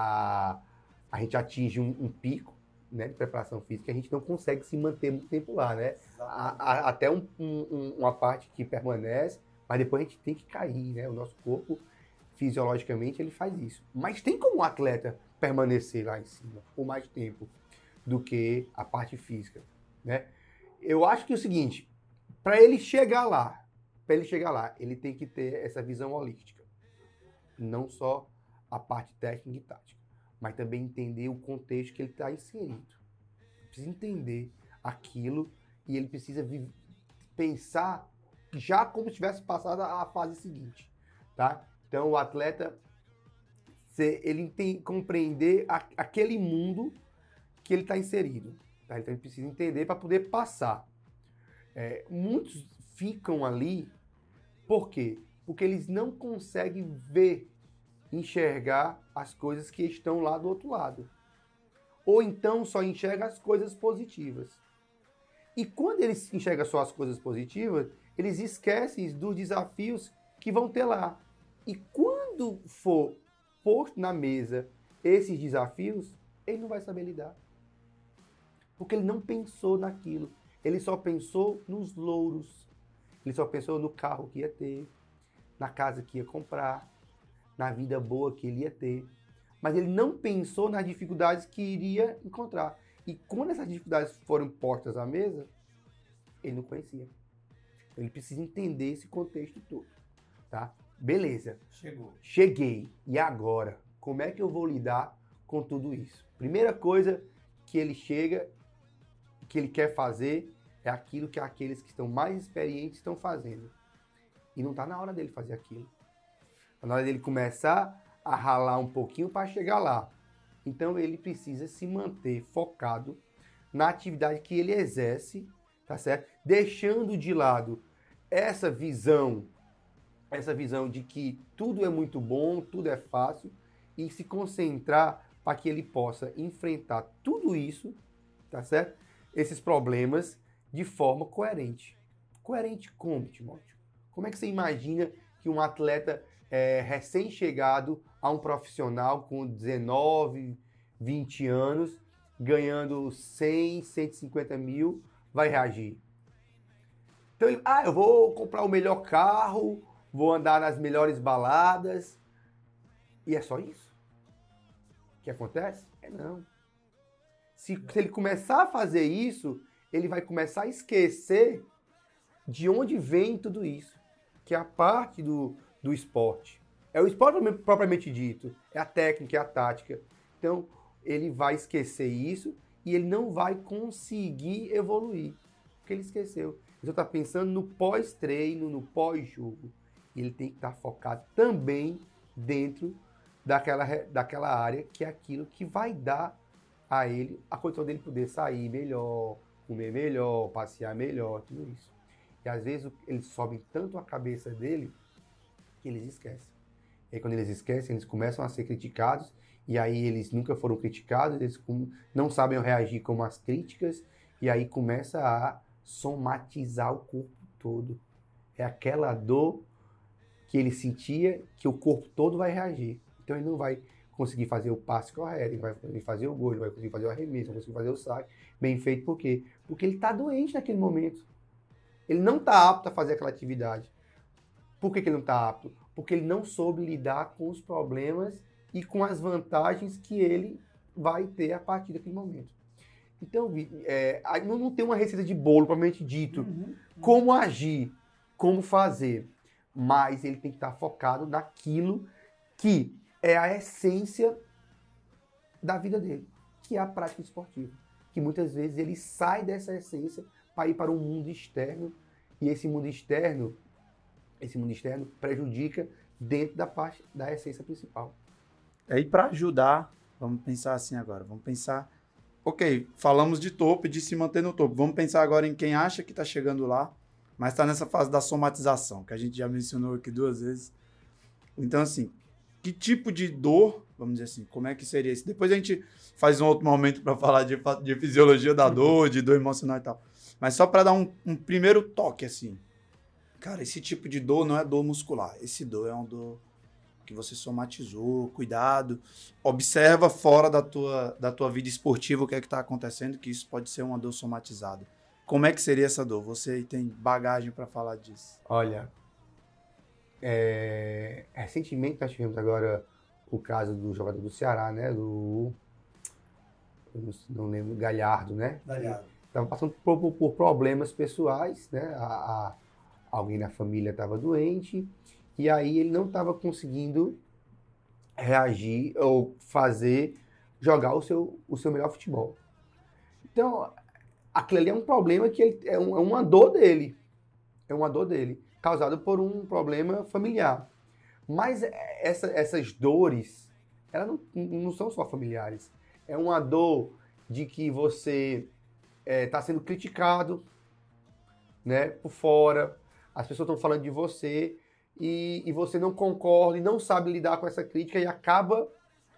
a, a gente atinge um, um pico, né, de preparação física, a gente não consegue se manter muito tempo lá, né? A, a, até um, um, uma parte que permanece, mas depois a gente tem que cair, né? O nosso corpo, fisiologicamente, ele faz isso. Mas tem como o atleta permanecer lá em cima por mais tempo do que a parte física, né? Eu acho que é o seguinte, para ele chegar lá, para ele chegar lá, ele tem que ter essa visão holística. Não só a parte técnica e tática, mas também entender o contexto que ele está inserido. Precisa entender aquilo e ele precisa pensar já como se tivesse passado a fase seguinte, tá? Então o atleta, ele tem que compreender aquele mundo que ele está inserido. Tá? Então ele precisa entender para poder passar. É, muitos ficam ali, por quê? Porque eles não conseguem ver, enxergar as coisas que estão lá do outro lado. Ou então só enxerga as coisas positivas. E quando eles enxergam só as coisas positivas, eles esquecem dos desafios que vão ter lá. E quando for posto na mesa esses desafios, ele não vai saber lidar. Porque ele não pensou naquilo. Ele só pensou nos louros. Ele só pensou no carro que ia ter, na casa que ia comprar, na vida boa que ele ia ter. Mas ele não pensou nas dificuldades que iria encontrar. E quando essas dificuldades foram postas à mesa, ele não conhecia. Então ele precisa entender esse contexto todo. Tá? Beleza. Chegou. Cheguei. E agora? Como é que eu vou lidar com tudo isso? Primeira coisa que ele chega, que ele quer fazer, é aquilo que aqueles que estão mais experientes estão fazendo. E não está na hora dele fazer aquilo. Está na hora dele começar a ralar um pouquinho para chegar lá. Então ele precisa se manter focado na atividade que ele exerce, tá certo? Deixando de lado essa visão, essa visão de que tudo é muito bom, tudo é fácil, e se concentrar para que ele possa enfrentar tudo isso, tá certo? Esses problemas de forma coerente. Coerente como, Timóteo? Como é que você imagina que um atleta é, recém-chegado a um profissional com dezenove, vinte anos, ganhando cem, cento e cinquenta mil, vai reagir? Então, ele, ah, eu vou comprar o melhor carro, vou andar nas melhores baladas, e é só isso que acontece? É não. Se, se ele começar a fazer isso, ele vai começar a esquecer de onde vem tudo isso, que é a parte do, do esporte. É o esporte propriamente dito, é a técnica, é a tática. Então, ele vai esquecer isso e ele não vai conseguir evoluir, porque ele esqueceu. Ele está pensando no pós-treino, no pós-jogo. E ele tem que estar focado também dentro daquela, daquela área, que é aquilo que vai dar a ele a condição dele poder sair melhor, comer melhor, passear melhor, tudo isso. E às vezes eles sobem tanto a cabeça dele que eles esquecem. E aí quando eles esquecem, eles começam a ser criticados, e aí eles nunca foram criticados, eles não sabem reagir com as críticas, e aí começa a somatizar o corpo todo. É aquela dor que ele sentia que o corpo todo vai reagir. Então ele não vai conseguir fazer o passe correto, ele vai conseguir fazer o gol, ele vai conseguir fazer o arremesso, vai conseguir fazer o saque bem feito. Por quê? Porque ele está doente naquele momento. Ele não está apto a fazer aquela atividade. Por que, que ele não está apto? Porque ele não soube lidar com os problemas e com as vantagens que ele vai ter a partir daquele momento. Então, é, não tem uma receita de bolo, propriamente dito, uhum. como agir, como fazer, mas ele tem que estar focado naquilo que é a essência da vida dele, que é a prática esportiva. Que muitas vezes ele sai dessa essência para ir para um mundo externo, e esse mundo externo, esse mundo externo prejudica dentro da parte da essência principal. Aí para ajudar, vamos pensar assim agora, vamos pensar, ok, falamos de topo e de se manter no topo, vamos pensar agora em quem acha que está chegando lá, mas está nessa fase da somatização, que a gente já mencionou aqui duas vezes. Então assim, que tipo de dor, vamos dizer assim, como é que seria isso? Depois a gente faz um outro momento para falar de, de fisiologia da dor, de dor emocional e tal. Mas só para dar um, um primeiro toque, assim. Cara, esse tipo de dor não é dor muscular. Esse dor é uma dor que você somatizou, cuidado. Observa fora da tua, da tua vida esportiva o que é que está acontecendo, que isso pode ser uma dor somatizada. Como é que seria essa dor? Você tem bagagem para falar disso? Olha, é... recentemente nós tivemos agora o caso do jogador do Ceará, né? Do... Eu não lembro, Galhardo, né? Galhardo. Estava passando por, por, por problemas pessoais, né? A, a, alguém na família estava doente, e aí ele não estava conseguindo reagir ou fazer, jogar o seu, o seu melhor futebol. Então, aquilo ali é um problema que ele, é, um, é uma dor dele. É uma dor dele, causada por um problema familiar. Mas essa, essas dores, elas não, não são só familiares. É uma dor de que você está é, sendo criticado, né, por fora, as pessoas estão falando de você e, e você não concorda e não sabe lidar com essa crítica e acaba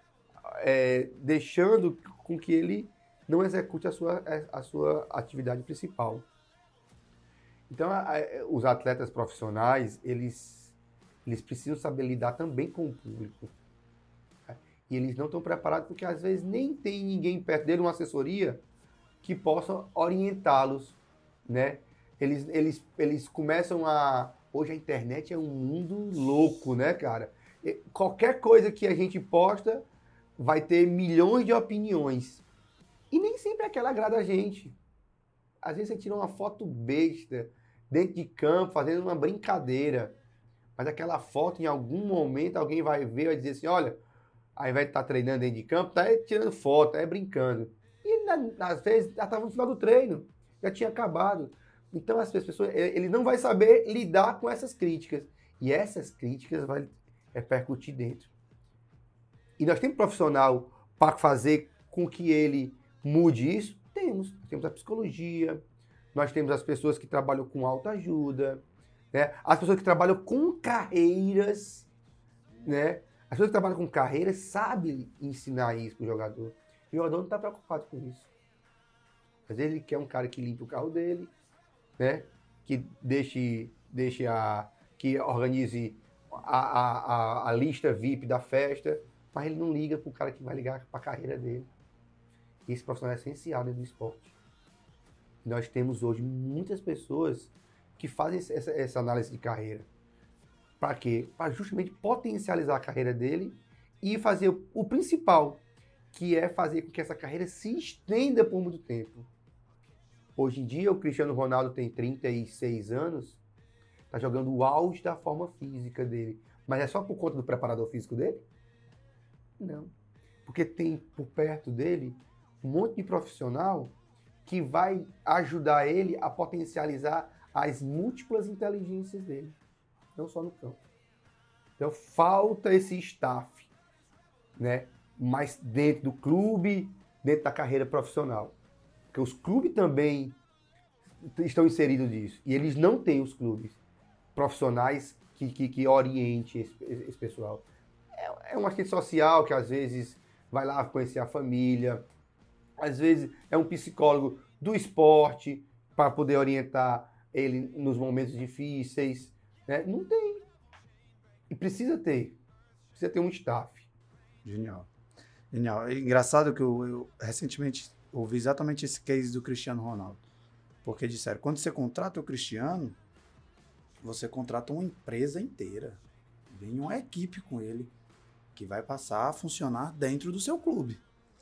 é, deixando com que ele não execute a sua, a sua atividade principal. Então, a, a, os atletas profissionais, eles, eles precisam saber lidar também com o público. Tá? E eles não estão preparados porque, às vezes, nem tem ninguém perto dele, uma assessoria, que possa orientá-los, né? Eles, eles, eles começam a... Hoje a internet é um mundo louco, né, cara? E qualquer coisa que a gente posta vai ter milhões de opiniões. E nem sempre aquela agrada a gente. Às vezes você tira uma foto besta dentro de campo, fazendo uma brincadeira. Mas aquela foto, em algum momento, alguém vai ver e vai dizer assim, olha, ao invés de estar treinando dentro de campo, tá tirando foto, é brincando. E às vezes já estava no final do treino, já tinha acabado. Então as pessoas, ele não vai saber lidar com essas críticas. E essas críticas vão repercutir dentro. E nós temos profissional para fazer com que ele mude isso? Temos. Nós temos a psicologia, nós temos as pessoas que trabalham com autoajuda, né? As pessoas que trabalham com carreiras, né? As pessoas que trabalham com carreira sabem ensinar isso pro jogador. O jogador não está preocupado com isso. Às vezes ele quer um cara que limpe o carro dele, né? Que deixe, deixe a, que organize a, a, a, a lista V I P da festa, mas ele não liga pro cara que vai ligar para a carreira dele. Esse profissional é essencial dentro do esporte. Nós temos hoje muitas pessoas que fazem essa, essa análise de carreira. Para quê? Para justamente potencializar a carreira dele e fazer o, o principal, que é fazer com que essa carreira se estenda por muito tempo. Hoje em dia, o Cristiano Ronaldo tem trinta e seis anos, está jogando o auge da forma física dele. Mas é só por conta do preparador físico dele? Não. Porque tem por perto dele um monte de profissional que vai ajudar ele a potencializar as múltiplas inteligências dele. Não só no campo. Então, falta esse staff, né? Mas dentro do clube, dentro da carreira profissional. Porque os clubes também estão inseridos nisso. E eles não têm os clubes profissionais que, que, que orientem esse, esse pessoal. É, é uma assistente social que, às vezes, vai lá conhecer a família. Às vezes, é um psicólogo do esporte para poder orientar ele nos momentos difíceis. Né? Não tem. E precisa ter. Precisa ter um staff. Genial. Genial. É engraçado que eu, eu recentemente ouvi exatamente esse case do Cristiano Ronaldo. Porque disseram, quando você contrata o Cristiano, você contrata uma empresa inteira. Vem uma equipe com ele que vai passar a funcionar dentro do seu clube.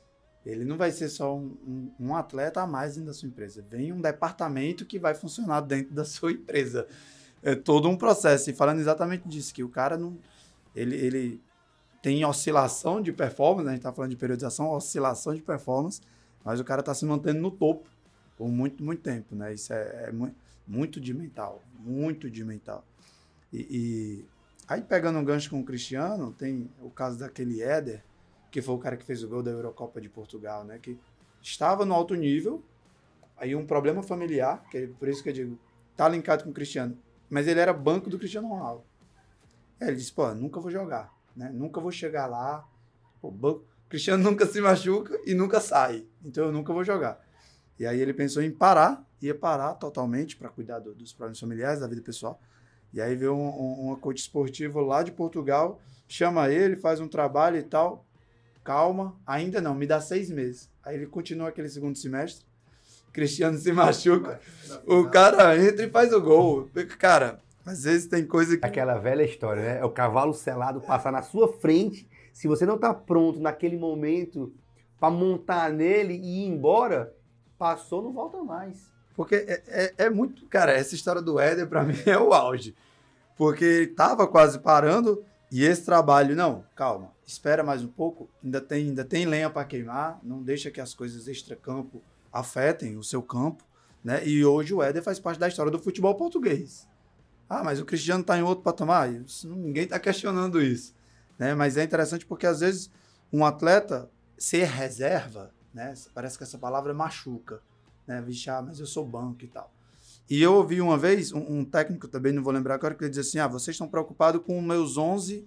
Ele não vai ser só um, um, um atleta a mais dentro da sua empresa. Vem um departamento que vai funcionar dentro da sua empresa. É todo um processo. E falando exatamente disso, que o cara não... Ele, ele tem oscilação de performance, né? A gente está falando de periodização, oscilação de performance, mas o cara está se mantendo no topo por muito, muito tempo, né? Isso é, é muito, muito de mental. Muito de mental. E, e aí, pegando um gancho com o Cristiano, tem o caso daquele Éder, que foi o cara que fez o gol da Eurocopa de Portugal, né? Que estava no alto nível, aí um problema familiar, que é por isso que eu digo, tá linkado com o Cristiano, mas ele era banco do Cristiano Ronaldo. Aí ele disse, pô, nunca vou jogar, né? Nunca vou chegar lá. Pô, banco... Cristiano nunca se machuca e nunca sai, então eu nunca vou jogar. E aí ele pensou em parar, ia parar totalmente para cuidar do, dos problemas familiares, da vida pessoal. E aí veio um, um, um coach esportivo lá de Portugal, chama ele, faz um trabalho e tal. Calma, ainda não, me dá seis meses. Aí ele continua aquele segundo semestre, Cristiano se machuca, o cara entra e faz o gol. Cara, às vezes tem coisa que... Aquela velha história, né? É o cavalo selado passar na sua frente, se você não tá pronto naquele momento para montar nele e ir embora, passou, não volta mais. Porque é, é, é muito... Cara, essa história do Éder, pra mim, é o auge. Porque ele tava quase parando... E esse trabalho, não, calma, espera mais um pouco, ainda tem, ainda tem lenha para queimar, não deixa que as coisas extracampo afetem o seu campo, né? E hoje o Éder faz parte da história do futebol português. Ah, mas o Cristiano está em outro patamar? Isso, ninguém está questionando isso, né? Mas é interessante porque às vezes um atleta ser reserva, né? Parece que essa palavra machuca, né? Vixe, ah, mas eu sou banco e tal. E eu ouvi uma vez, um, um técnico, também não vou lembrar agora, que ele dizia assim, ah, vocês estão preocupados com os meus onze,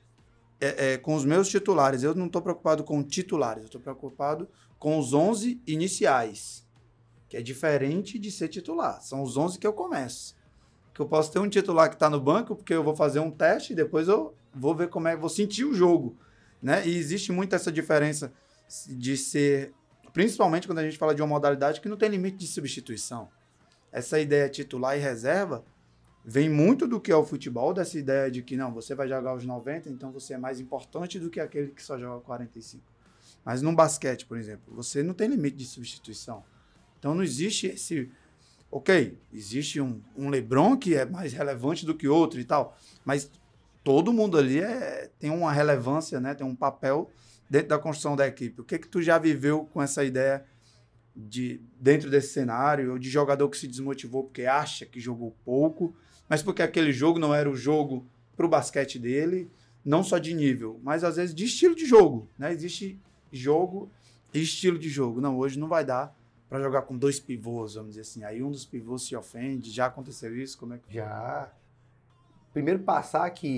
é, é, com os meus titulares. Eu não estou preocupado com titulares, eu estou preocupado com os onze iniciais, que é diferente de ser titular. São os onze que eu começo. Que eu posso ter um titular que está no banco, porque eu vou fazer um teste e depois eu vou ver como é, vou sentir o jogo, né? E existe muito essa diferença de ser, principalmente quando a gente fala de uma modalidade que não tem limite de substituição. Essa ideia titular e reserva vem muito do que é o futebol, dessa ideia de que não, você vai jogar os noventa, então você é mais importante do que aquele que só joga quarenta e cinco. Mas no basquete, por exemplo, você não tem limite de substituição. Então não existe esse... Ok, existe um, um LeBron que é mais relevante do que outro e tal, mas todo mundo ali é, tem uma relevância, né? Tem um papel dentro da construção da equipe. O que que tu já viveu com essa ideia de, dentro desse cenário, de jogador que se desmotivou porque acha que jogou pouco, mas porque aquele jogo não era o jogo para o basquete dele, não só de nível, mas às vezes de estilo de jogo, né? Existe jogo e estilo de jogo. Não, hoje não vai dar para jogar com dois pivôs, vamos dizer assim. Aí um dos pivôs se ofende. Já aconteceu isso? Como é que... Já. Primeiro passar que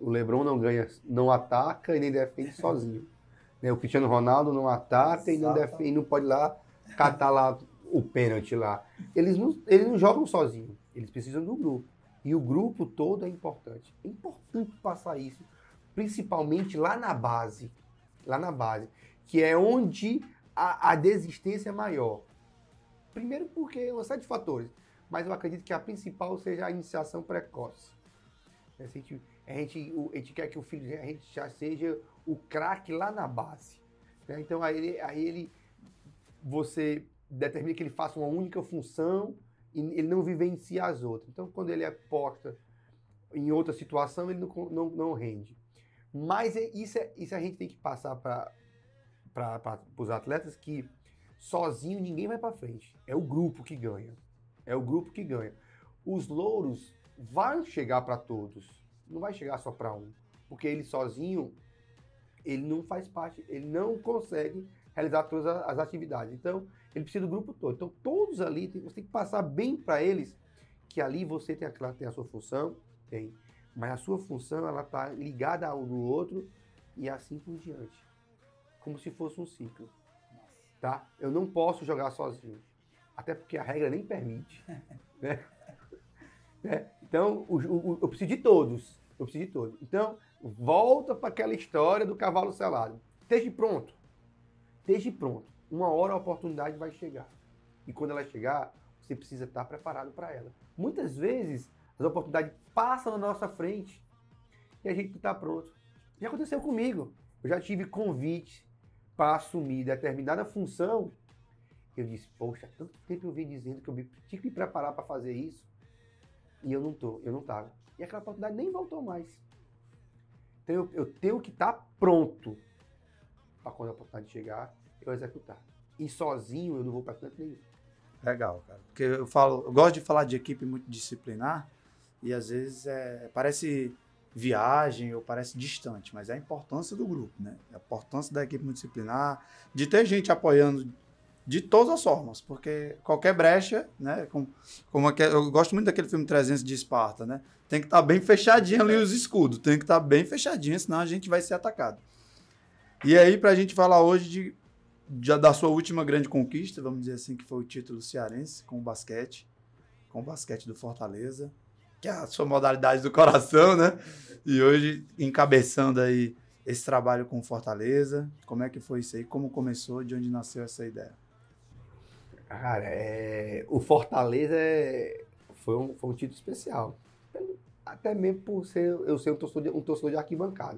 O LeBron não ganha, não ataca e nem defende sozinho. Né? O Cristiano Ronaldo não ataca e não defende, não pode ir lá catar lá o pênalti lá. Eles não, eles não jogam sozinhos, eles precisam do grupo. E o grupo todo é importante. É importante passar isso, principalmente lá na base. Lá na base, que é onde a, a desistência é maior. Primeiro porque uma série de fatores, mas eu acredito que a principal seja a iniciação precoce. A gente, a gente, a gente quer que o filho a gente já seja o craque lá na base. Né? Então aí ele, aí ele, você determina que ele faça uma única função e ele não vivencia as outras. Então quando ele é posta em outra situação, ele não, não, não rende. Mas isso, é, isso a gente tem que passar para os atletas, que sozinho ninguém vai para frente. É o grupo que ganha. É o grupo que ganha. Os louros vão chegar para todos. Não vai chegar só para um. Porque ele sozinho, ele não faz parte, ele não consegue realizar todas as atividades. Então, ele precisa do grupo todo. Então, todos ali, você tem que passar bem para eles que ali você tem a, tem a sua função, tem. Mas a sua função, ela está ligada ao do outro e assim por diante. Como se fosse um ciclo. Tá? Eu não posso jogar sozinho. Até porque a regra nem permite. Né? É. Então, o, o, eu preciso de todos. Eu preciso de todos. Então, volta para aquela história do cavalo selado. Esteja pronto. Esteja pronto. Uma hora a oportunidade vai chegar. E quando ela chegar, você precisa estar preparado para ela. Muitas vezes, as oportunidades passam na nossa frente e a gente não está pronto. Já aconteceu comigo. Eu já tive convite para assumir determinada função. Eu disse, poxa, tanto tempo eu vim dizendo que eu tinha que me preparar para fazer isso e eu não tô, eu não estava. E aquela oportunidade nem voltou mais. Então eu, eu tenho que estar pronto para quando a oportunidade chegar, eu executar. E sozinho eu não vou para canto nenhum. Legal, cara. Porque eu falo, eu gosto de falar de equipe multidisciplinar e às vezes é, parece viagem ou parece distante, mas é a importância do grupo, né? A importância da equipe multidisciplinar, de ter gente apoiando de todas as formas, porque qualquer brecha, né? Como, como aquele, eu gosto muito daquele filme trezentos de Esparta, né? Tem que estar bem fechadinho ali os escudos, tem que estar bem fechadinho, senão a gente vai ser atacado. E aí, pra gente falar hoje de Já da sua última grande conquista, vamos dizer assim, que foi o título cearense com o basquete, com o basquete do Fortaleza, que é a sua modalidade do coração, né? E hoje encabeçando aí esse trabalho com o Fortaleza. Como é que foi isso aí? Como começou? De onde nasceu essa ideia? Cara, é... o Fortaleza é... foi, um, foi um título especial. Até mesmo por ser eu ser um torcedor de, um torcedor de arquibancada.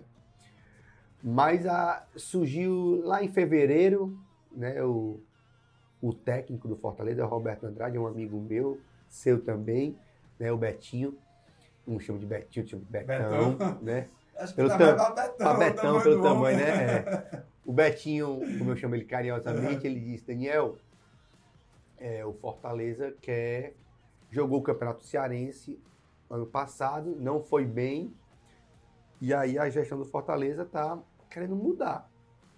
Mas a, surgiu lá em fevereiro, né, o, o técnico do Fortaleza, o Roberto Andrade, é um amigo meu, seu também, né, o Betinho, um chama de Betinho, chama de Betão, Betão. Né? Acho que pelo tam, Betão, Betão pelo tamanho, né? É. O Betinho, como eu chamo ele carinhosamente, ele disse, Daniel, é, o Fortaleza quer, jogou o Campeonato Cearense ano passado, não foi bem, e aí a gestão do Fortaleza está querendo mudar.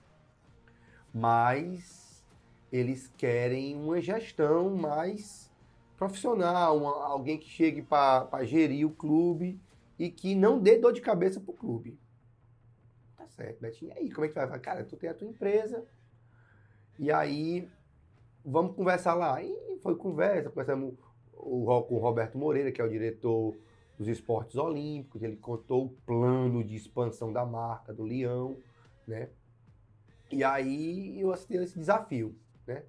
Mas eles querem uma gestão mais profissional, uma, alguém que chegue para gerir o clube e que não dê dor de cabeça pro clube. Tá certo, Betinho. E aí, como é que vai? Cara, tu tem a tua empresa, e aí vamos conversar lá. E foi conversa, conversamos com o Roberto Moreira, que é o diretor dos esportes olímpicos, ele contou o plano de expansão da marca do Leão, né? E aí eu aceitei esse desafio, né?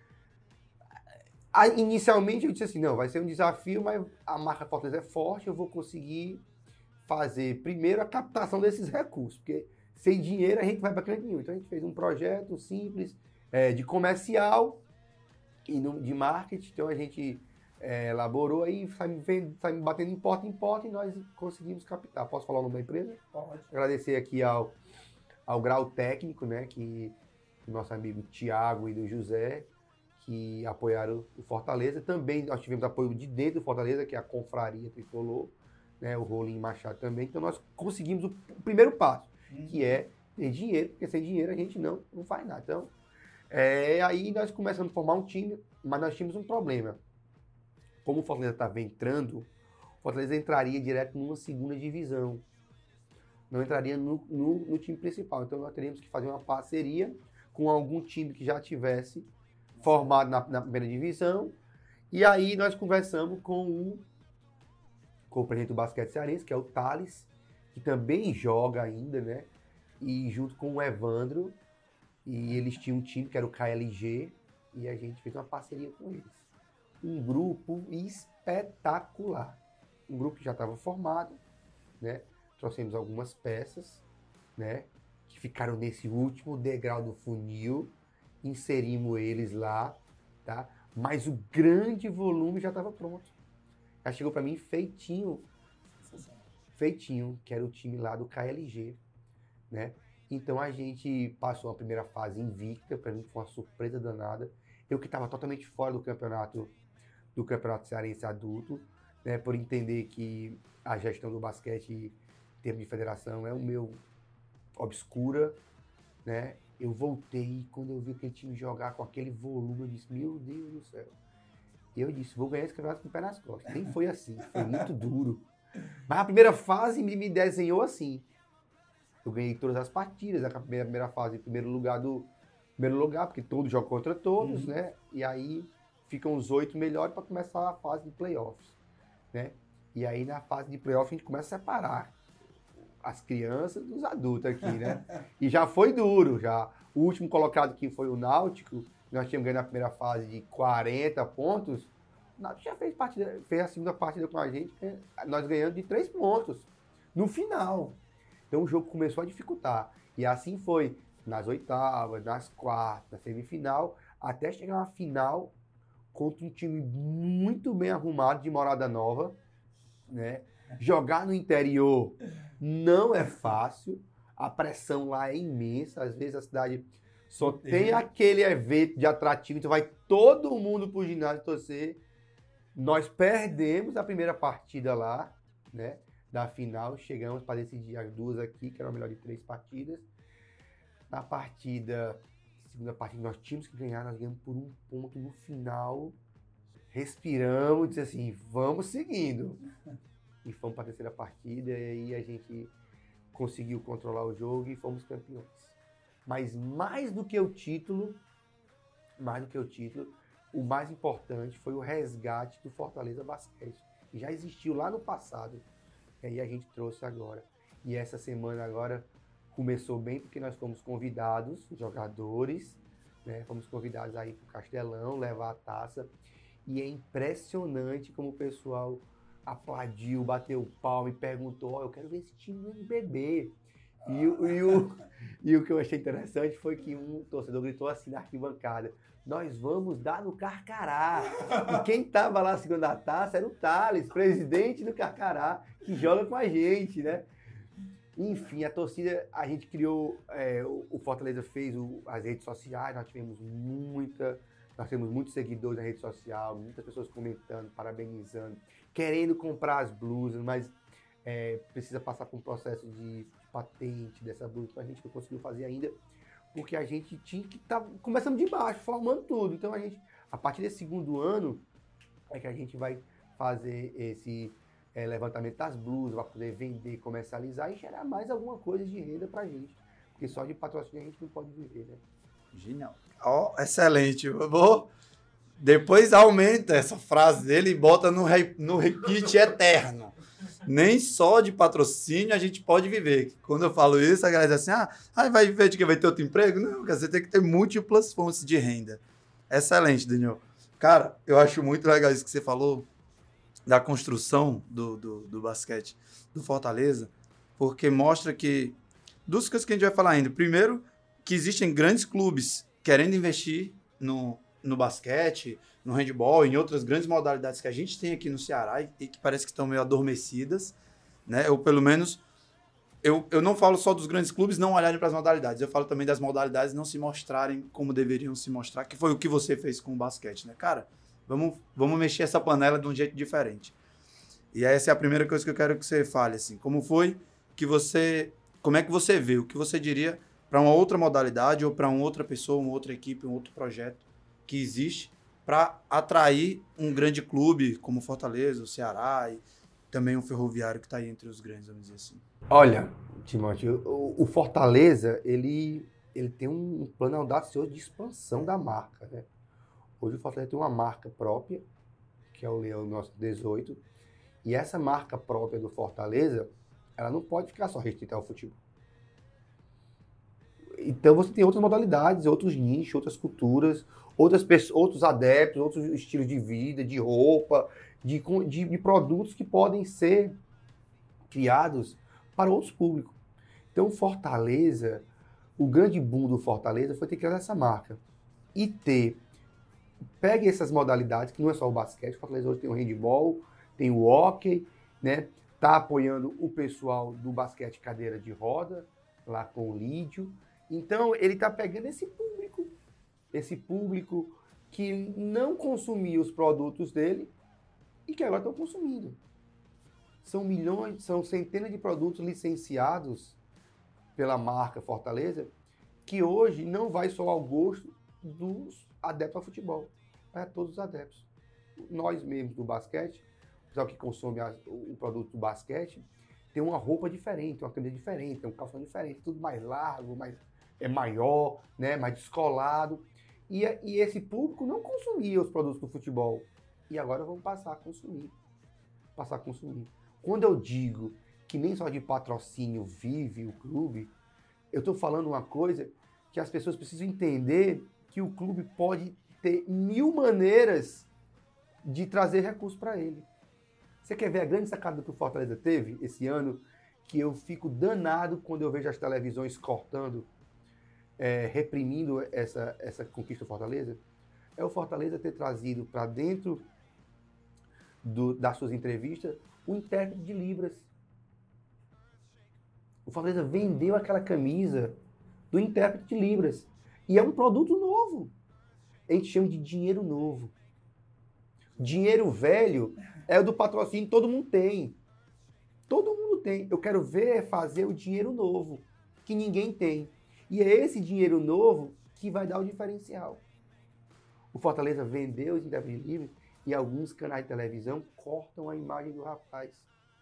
Aí, inicialmente eu disse assim, não, vai ser um desafio, mas a marca Fortaleza é forte, eu vou conseguir fazer primeiro a captação desses recursos, porque sem dinheiro a gente vai para canto nenhum. Então a gente fez um projeto simples é, de comercial e no, de marketing, então a gente É, elaborou aí, sai me, sai me batendo em porta em porta e nós conseguimos captar. Posso falar o nome da empresa? Pode. Agradecer aqui ao, ao Grau Técnico, né, que o nosso amigo Tiago e do José, que apoiaram o Fortaleza. Também nós tivemos apoio de dentro do Fortaleza, que é a Confraria Tricolor, né, o Rolim Machado também. Então nós conseguimos o, o primeiro passo, uhum. que é ter dinheiro, porque sem dinheiro a gente não, não faz nada. Então, é, aí nós começamos a formar um time, mas nós tínhamos um problema. Como o Fortaleza estava entrando, o Fortaleza entraria direto numa segunda divisão. não entraria no, no, no time principal. Então nós teríamos que fazer uma parceria com algum time que já tivesse formado na, na primeira divisão. E aí nós conversamos com o, com o presidente do basquete cearense, que é o Thales, que também joga ainda, né? E junto com o Evandro, e eles tinham um time que era o K L G, e a gente fez uma parceria com eles. Um grupo espetacular. Um grupo que já estava formado, né? Trouxemos algumas peças, né? Que ficaram nesse último degrau do funil, inserimos eles lá, tá? Mas o grande volume já estava pronto. Já chegou para mim feitinho, feitinho, que era o time lá do K L G, né? Então a gente passou a primeira fase invicta, para mim foi uma surpresa danada. Eu que estava totalmente fora do campeonato, do campeonato cearense adulto, né? Por entender que a gestão do basquete em termos de federação é o meu obscura, né? Eu voltei, quando eu vi aquele time jogar com aquele volume, eu disse, meu Deus do céu. Eu disse, vou ganhar esse campeonato com o pé nas costas. Nem foi assim, foi muito duro. Mas a primeira fase me, me desenhou assim. Eu ganhei todas as partidas, a primeira, primeira fase em primeiro lugar do primeiro lugar, porque todos jogam contra todos, uhum. né? E aí ficam os oito melhores para começar a fase de playoffs, né? E aí na fase de playoffs a gente começa a separar as crianças dos adultos aqui, né? E já foi duro, já. O último colocado que foi o Náutico, nós tínhamos ganho na primeira fase de quarenta pontos, o Náutico já fez, partida, fez a segunda partida com a gente, nós ganhamos de três pontos no final. Então o jogo começou a dificultar. E assim foi nas oitavas, nas quartas, na semifinal, até chegar na final contra um time muito bem arrumado de Morada Nova, né? Jogar no interior não é fácil, a pressão lá é imensa, às vezes a cidade só tem aquele evento de atrativo, então vai todo mundo pro ginásio torcer. Nós perdemos a primeira partida lá, né? Da final, chegamos para decidir as duas aqui, que era o melhor de três partidas. Na partida, segunda partida, nós tínhamos que ganhar, nós ganhamos por um ponto no final. Respiramos, disse assim, vamos seguindo. E fomos para a terceira partida, e aí a gente conseguiu controlar o jogo e fomos campeões. Mas mais do que o título, mais do que o título, o mais importante foi o resgate do Fortaleza Basquete, que já existiu lá no passado. E aí a gente trouxe agora. E essa semana agora começou bem porque nós fomos convidados, jogadores, né? Fomos convidados aí para o Castelão, levar a taça. E é impressionante como o pessoal aplaudiu, bateu palma e perguntou, oh, eu quero ver esse time no N B B. E, o, e, o, e o que eu achei interessante foi que um torcedor gritou assim na arquibancada, nós vamos dar no Carcará. E quem estava lá segurando a taça era o Thales, presidente do Carcará, que joga com a gente, né? Enfim, a torcida, a gente criou, é, o Fortaleza fez o, as redes sociais, nós tivemos muita, nós temos muitos seguidores na rede social, muitas pessoas comentando, parabenizando, querendo comprar as blusas, mas é, precisa passar por um processo de patente dessa blusa, que a gente não conseguiu fazer ainda, porque a gente tinha que estar, tá, começando de baixo, formando tudo. Então a gente, a partir desse segundo ano, é que a gente vai fazer esse é, levantamento das blusas, para poder vender, comercializar e gerar mais alguma coisa de renda pra gente. Porque só de patrocínio a gente não pode viver, né? Genial. Ó, oh, excelente. Eu vou... Depois aumenta essa frase dele e bota no, re... no repeat eterno. Nem só de patrocínio a gente pode viver. Quando eu falo isso, a galera diz assim, ah, vai viver de que vai ter outro emprego? Não, você tem que ter múltiplas fontes de renda. Excelente, Daniel. Cara, eu acho muito legal isso que você falou da construção do, do, do basquete do Fortaleza, porque mostra que, duas coisas que a gente vai falar ainda. Primeiro, que existem grandes clubes querendo investir no, no basquete, no handball, em outras grandes modalidades que a gente tem aqui no Ceará e que parece que estão meio adormecidas, né? Ou pelo menos, eu, eu não falo só dos grandes clubes não olharem para as modalidades, eu falo também das modalidades não se mostrarem como deveriam se mostrar, que foi o que você fez com o basquete, né? Cara, vamos, vamos mexer essa panela de um jeito diferente. E essa é a primeira coisa que eu quero que você fale, assim, como foi que você, como é que você vê, o que você diria para uma outra modalidade ou para uma outra pessoa, uma outra equipe, um outro projeto que existe para atrair um grande clube como o Fortaleza, o Ceará e também o Ferroviário que está aí entre os grandes, vamos dizer assim. Olha, Timóteo, o, o Fortaleza, ele, ele tem um plano audacioso de expansão da marca, né? Hoje o Fortaleza tem uma marca própria, que é o Leão Nosso dezoito, e essa marca própria do Fortaleza, ela não pode ficar só restrita ao futebol. Então você tem outras modalidades, outros nichos, outras culturas, outras pessoas, outros adeptos, outros estilos de vida, de roupa, de, de, de produtos que podem ser criados para outros públicos. Então Fortaleza, o grande boom do Fortaleza foi ter criado essa marca. E ter, pegue essas modalidades, que não é só o basquete, o Fortaleza hoje tem o handball, tem o hóquei, né? Tá apoiando o pessoal do basquete cadeira de roda, lá com o Lídio. Então, ele está pegando esse público, esse público que não consumia os produtos dele e que agora estão consumindo. São milhões, são centenas de produtos licenciados pela marca Fortaleza, que hoje não vai só ao gosto dos adeptos ao futebol, vai a todos os adeptos. Nós mesmos do basquete, o pessoal que consome a, o produto do basquete, tem uma roupa diferente, uma camisa diferente, tem um calção diferente, tudo mais largo, mais... é maior, né, mais descolado. E, e esse público não consumia os produtos do futebol. E agora vão passar a consumir. Passar a consumir. Quando eu digo que nem só de patrocínio vive o clube, eu estou falando uma coisa que as pessoas precisam entender, que o clube pode ter mil maneiras de trazer recursos para ele. Você quer ver a grande sacada que o Fortaleza teve esse ano? Que eu fico danado quando eu vejo as televisões cortando, É, reprimindo essa, essa conquista do Fortaleza, é o Fortaleza ter trazido para dentro do, das suas entrevistas o intérprete de Libras. O Fortaleza vendeu aquela camisa do intérprete de Libras. E é um produto novo. A gente chama de dinheiro novo. Dinheiro velho é o do patrocínio, todo mundo tem. Todo mundo tem. Eu quero ver fazer o dinheiro novo, que ninguém tem. E é esse dinheiro novo que vai dar o diferencial. O Fortaleza vendeu os intérpretes livres e alguns canais de televisão cortam a imagem do rapaz.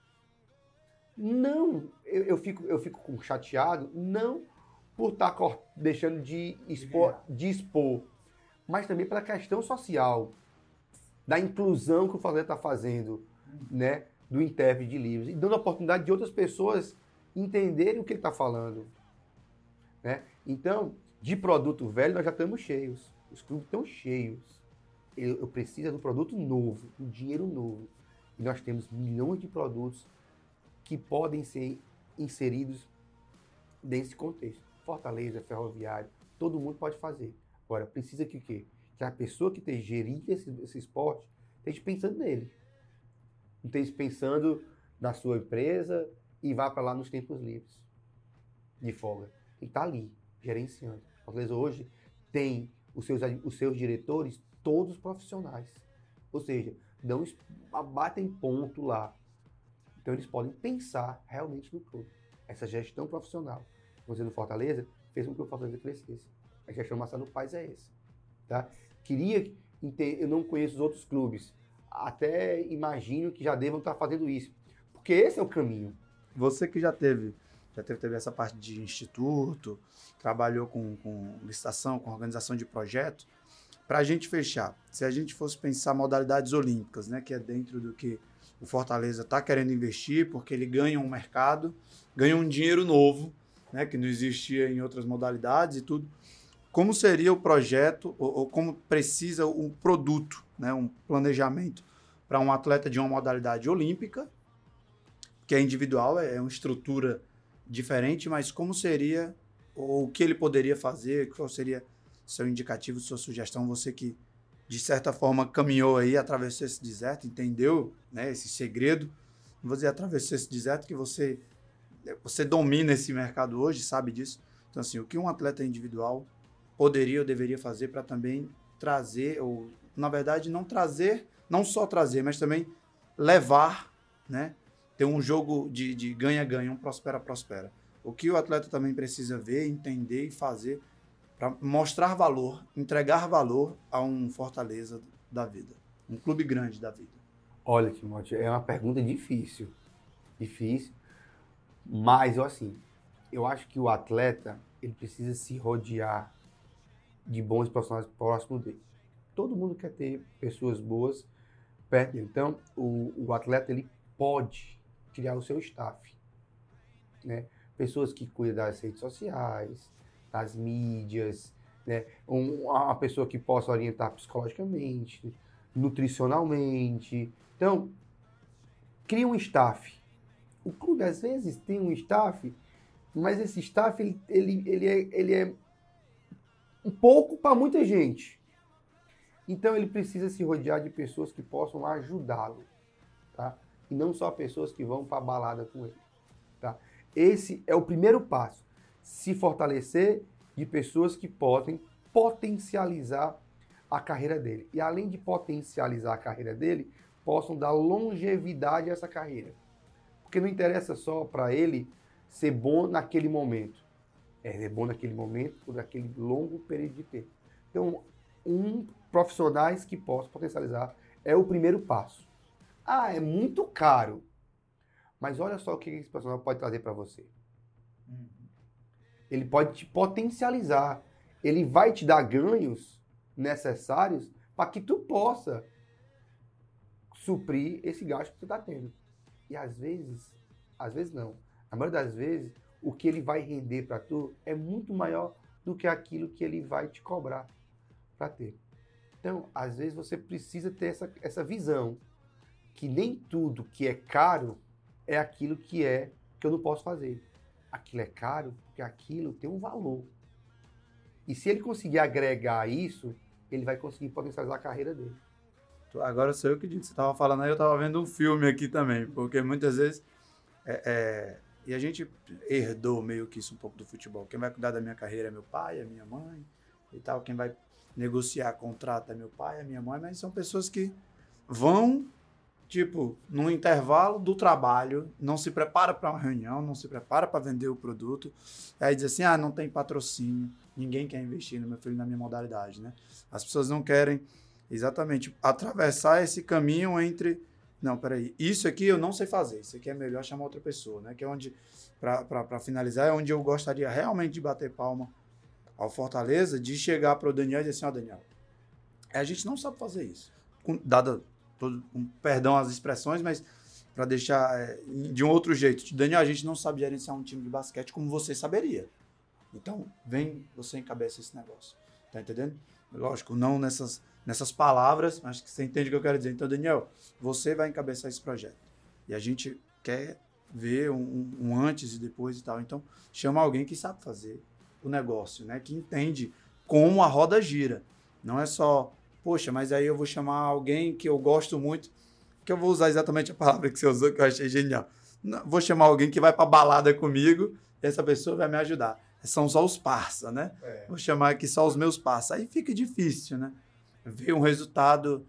Não, eu, eu, fico, eu fico chateado, não por estar deixando de expor, de expor, mas também pela questão social, da inclusão que o Fortaleza está fazendo, né, do intérprete de livros, e dando a oportunidade de outras pessoas entenderem o que ele está falando. Né? Então, de produto velho, nós já estamos cheios. Os clubes estão cheios. Eu, eu preciso do produto novo, do dinheiro novo. E nós temos milhões de produtos que podem ser inseridos nesse contexto. Fortaleza, Ferroviário, todo mundo pode fazer. Agora, precisa que o quê? Que a pessoa que esteja gerindo esse, esse esporte esteja pensando nele. Não esteja pensando na sua empresa e vá para lá nos tempos livres, de folga. E está ali, gerenciando. A Fortaleza hoje tem os seus, os seus diretores todos profissionais. Ou seja, dão, batem ponto lá. Então eles podem pensar realmente no clube. Essa gestão profissional, você do Fortaleza, fez com que o Fortaleza crescesse. A gestão Marcelo Paes é essa. Tá? Queria, eu não conheço os outros clubes, até imagino que já devam estar fazendo isso. Porque esse é o caminho. Você que já teve... Já teve, teve essa parte de instituto, trabalhou com, com licitação, com organização de projetos. Para a gente fechar, se a gente fosse pensar modalidades olímpicas, né, que é dentro do que o Fortaleza está querendo investir, porque ele ganha um mercado, ganha um dinheiro novo, né, que não existia em outras modalidades e tudo. Como seria o projeto, ou, ou como precisa um produto, né, um planejamento para um atleta de uma modalidade olímpica, que é individual, é uma estrutura diferente, mas como seria, ou o que ele poderia fazer, qual seria seu indicativo, sua sugestão, você que, de certa forma, caminhou aí, atravessou esse deserto, entendeu, né, esse segredo, não vou dizer atravessou esse deserto, que você, você domina esse mercado hoje, sabe disso. Então, assim, o que um atleta individual poderia ou deveria fazer para também trazer, ou, na verdade, não trazer, não só trazer, mas também levar, né, ter um jogo de, de ganha-ganha, um prospera-prospera. O que o atleta também precisa ver, entender e fazer para mostrar valor, entregar valor a um Fortaleza da vida, um clube grande da vida. Olha, Timóteo, é uma pergunta difícil, difícil, mas, assim, eu acho que o atleta, ele precisa se rodear de bons profissionais próximos dele. Todo mundo quer ter pessoas boas perto dele. Então, o, o atleta, ele pode criar o seu staff, né? Pessoas que cuidam das redes sociais, das mídias, né? Um, uma pessoa que possa orientar psicologicamente, nutricionalmente. Então, cria um staff. O clube, às vezes, tem um staff, mas esse staff, ele, ele, ele, é, ele é um pouco para muita gente. Então, ele precisa se rodear de pessoas que possam ajudá-lo, tá? E não só pessoas que vão para a balada com ele, tá? Esse é o primeiro passo. Se fortalecer de pessoas que podem potencializar a carreira dele. E além de potencializar a carreira dele, possam dar longevidade a essa carreira. Porque não interessa só para ele ser bom naquele momento. É ser bom naquele momento por aquele longo período de tempo. Então, um profissionais que possam potencializar é o primeiro passo. Ah, é muito caro. Mas olha só o que esse profissional pode trazer para você. Ele pode te potencializar. Ele vai te dar ganhos necessários para que tu possa suprir esse gasto que tu está tendo. E às vezes, às vezes não, na maioria das vezes, o que ele vai render para tu é muito maior do que aquilo que ele vai te cobrar para ter. Então, às vezes você precisa ter essa, essa visão que nem tudo que é caro é aquilo que é que eu não posso fazer. Aquilo é caro porque aquilo tem um valor. E se ele conseguir agregar isso, ele vai conseguir potencializar a carreira dele. Agora sou eu que disse. Você estava falando aí, eu estava vendo um filme aqui também, porque muitas vezes é, é, e a gente herdou meio que isso um pouco do futebol. Quem vai cuidar da minha carreira é meu pai, é minha mãe e tal. Quem vai negociar contrato é meu pai, é minha mãe, mas são pessoas que vão, tipo, no intervalo do trabalho, não se prepara para uma reunião, não se prepara para vender o produto, aí diz assim, ah, não tem patrocínio, ninguém quer investir no meu filho na minha modalidade, né? As pessoas não querem exatamente atravessar esse caminho entre, não, peraí, isso aqui eu não sei fazer, isso aqui é melhor chamar outra pessoa, né? Que é onde, para finalizar, é onde eu gostaria realmente de bater palma ao Fortaleza, de chegar para o Daniel e dizer assim, ó, Daniel, a gente não sabe fazer isso, com, dada, todo, um, perdão as expressões, mas para deixar é, de um outro jeito, Daniel, a gente não sabe gerenciar um time de basquete como você saberia, então vem, você encabeça esse negócio, tá entendendo? Lógico, não nessas, nessas palavras, mas que você entende o que eu quero dizer. Então, Daniel, você vai encabeçar esse projeto. E a gente quer ver um, um antes e depois e tal. Então, chama alguém que sabe fazer o negócio, né? Que entende como a roda gira. Não é só, poxa, mas aí eu vou chamar alguém que eu gosto muito, que eu vou usar exatamente a palavra que você usou, que eu achei genial. Não, vou chamar alguém que vai pra balada comigo e essa pessoa vai me ajudar. São só os parça, né? É. Vou chamar aqui só os meus parça. Aí fica difícil, né? Ver um resultado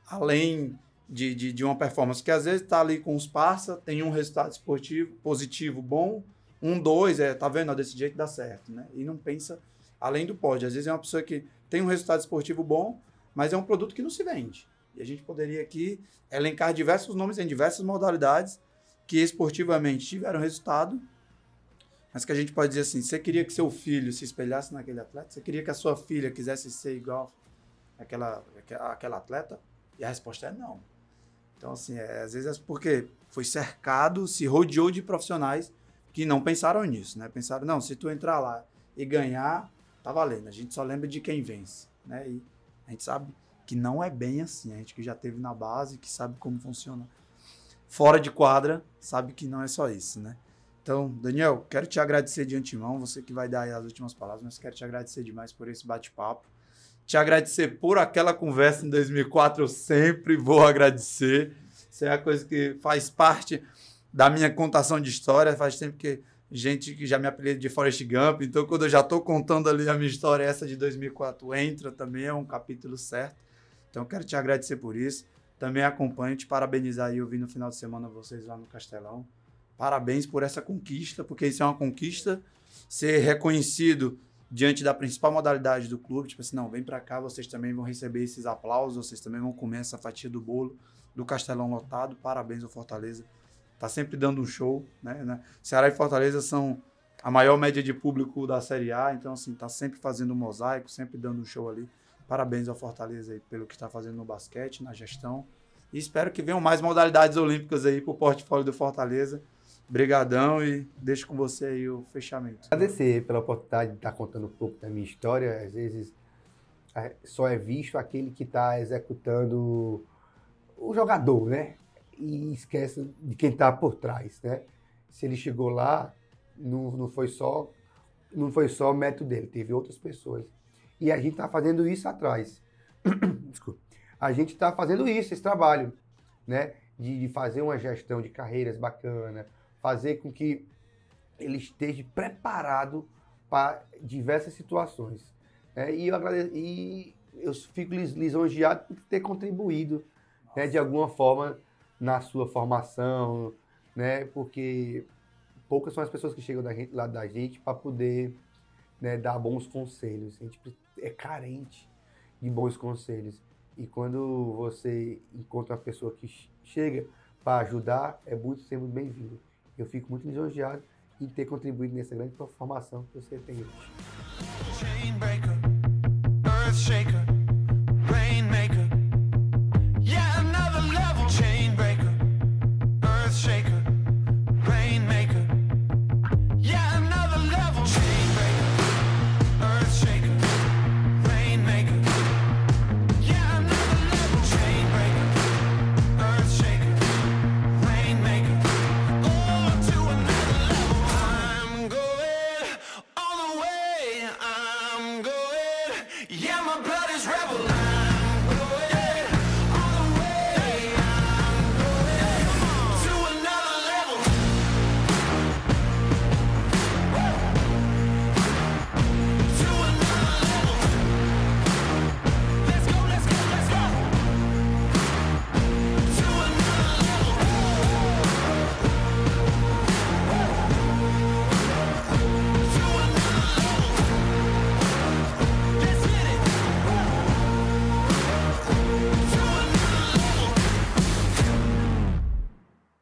além de, de, de uma performance, que às vezes está ali com os parça, tem um resultado esportivo positivo bom, um, dois, é, tá vendo? Desse jeito dá certo, né? E não pensa além do pódio. Às vezes é uma pessoa que tem um resultado esportivo bom, mas é um produto que não se vende. E a gente poderia aqui elencar diversos nomes em diversas modalidades que esportivamente tiveram resultado, mas que a gente pode dizer assim, você queria que seu filho se espelhasse naquele atleta? Você queria que a sua filha quisesse ser igual àquela, àquela atleta? E a resposta é não. Então, assim, é, às vezes é porque foi cercado, se rodeou de profissionais que não pensaram nisso, né? Pensaram, não, se tu entrar lá e ganhar, tá valendo. A gente só lembra de quem vence, né? E a gente sabe que não é bem assim. A gente que já teve na base, que sabe como funciona fora de quadra, sabe que não é só isso, né? Então, Daniel, quero te agradecer de antemão, você que vai dar aí as últimas palavras, mas quero te agradecer demais por esse bate-papo. Te agradecer por aquela conversa em dois mil e quatro, eu sempre vou agradecer. Isso é a coisa que faz parte da minha contação de história. Faz tempo que gente que já me apelida de Forrest Gump, então quando eu já estou contando ali a minha história, essa de dois mil e quatro entra também, é um capítulo certo. Então, quero te agradecer por isso. Também acompanho, te parabenizar aí, eu vi no final de semana vocês lá no Castelão. Parabéns por essa conquista, porque isso é uma conquista, ser reconhecido diante da principal modalidade do clube, tipo assim, não, vem pra cá, vocês também vão receber esses aplausos, vocês também vão comer essa fatia do bolo do Castelão lotado, parabéns ao Fortaleza, tá sempre dando um show, né, né? Ceará e Fortaleza são a maior média de público da Série A, então assim, tá sempre fazendo um mosaico, sempre dando um show ali. Parabéns ao Fortaleza aí pelo que está fazendo no basquete, na gestão. E espero que venham mais modalidades olímpicas aí para o portfólio do Fortaleza. Brigadão e deixo com você aí o fechamento. Agradecer pela oportunidade de estar contando um pouco da minha história. Às vezes só é visto aquele que está executando o jogador, né? E esquece de quem está por trás, né? Se ele chegou lá, não, não foi só não foi só o mérito dele, teve outras pessoas. E a gente está fazendo isso atrás. Desculpa. A gente está fazendo isso, esse trabalho, né? De, de fazer uma gestão de carreiras bacana, fazer com que ele esteja preparado para diversas situações. Né? E, eu agradeço, e eu fico lisonjeado por ter contribuído, né, de alguma forma na sua formação, né? Porque poucas são as pessoas que chegam da gente, lá da gente para poder, né, dar bons conselhos. A gente é carente de bons conselhos. E quando você encontra uma pessoa que chega para ajudar, é muito sempre bem-vindo. Eu fico muito lisonjeado em ter contribuído nessa grande formação que você tem hoje.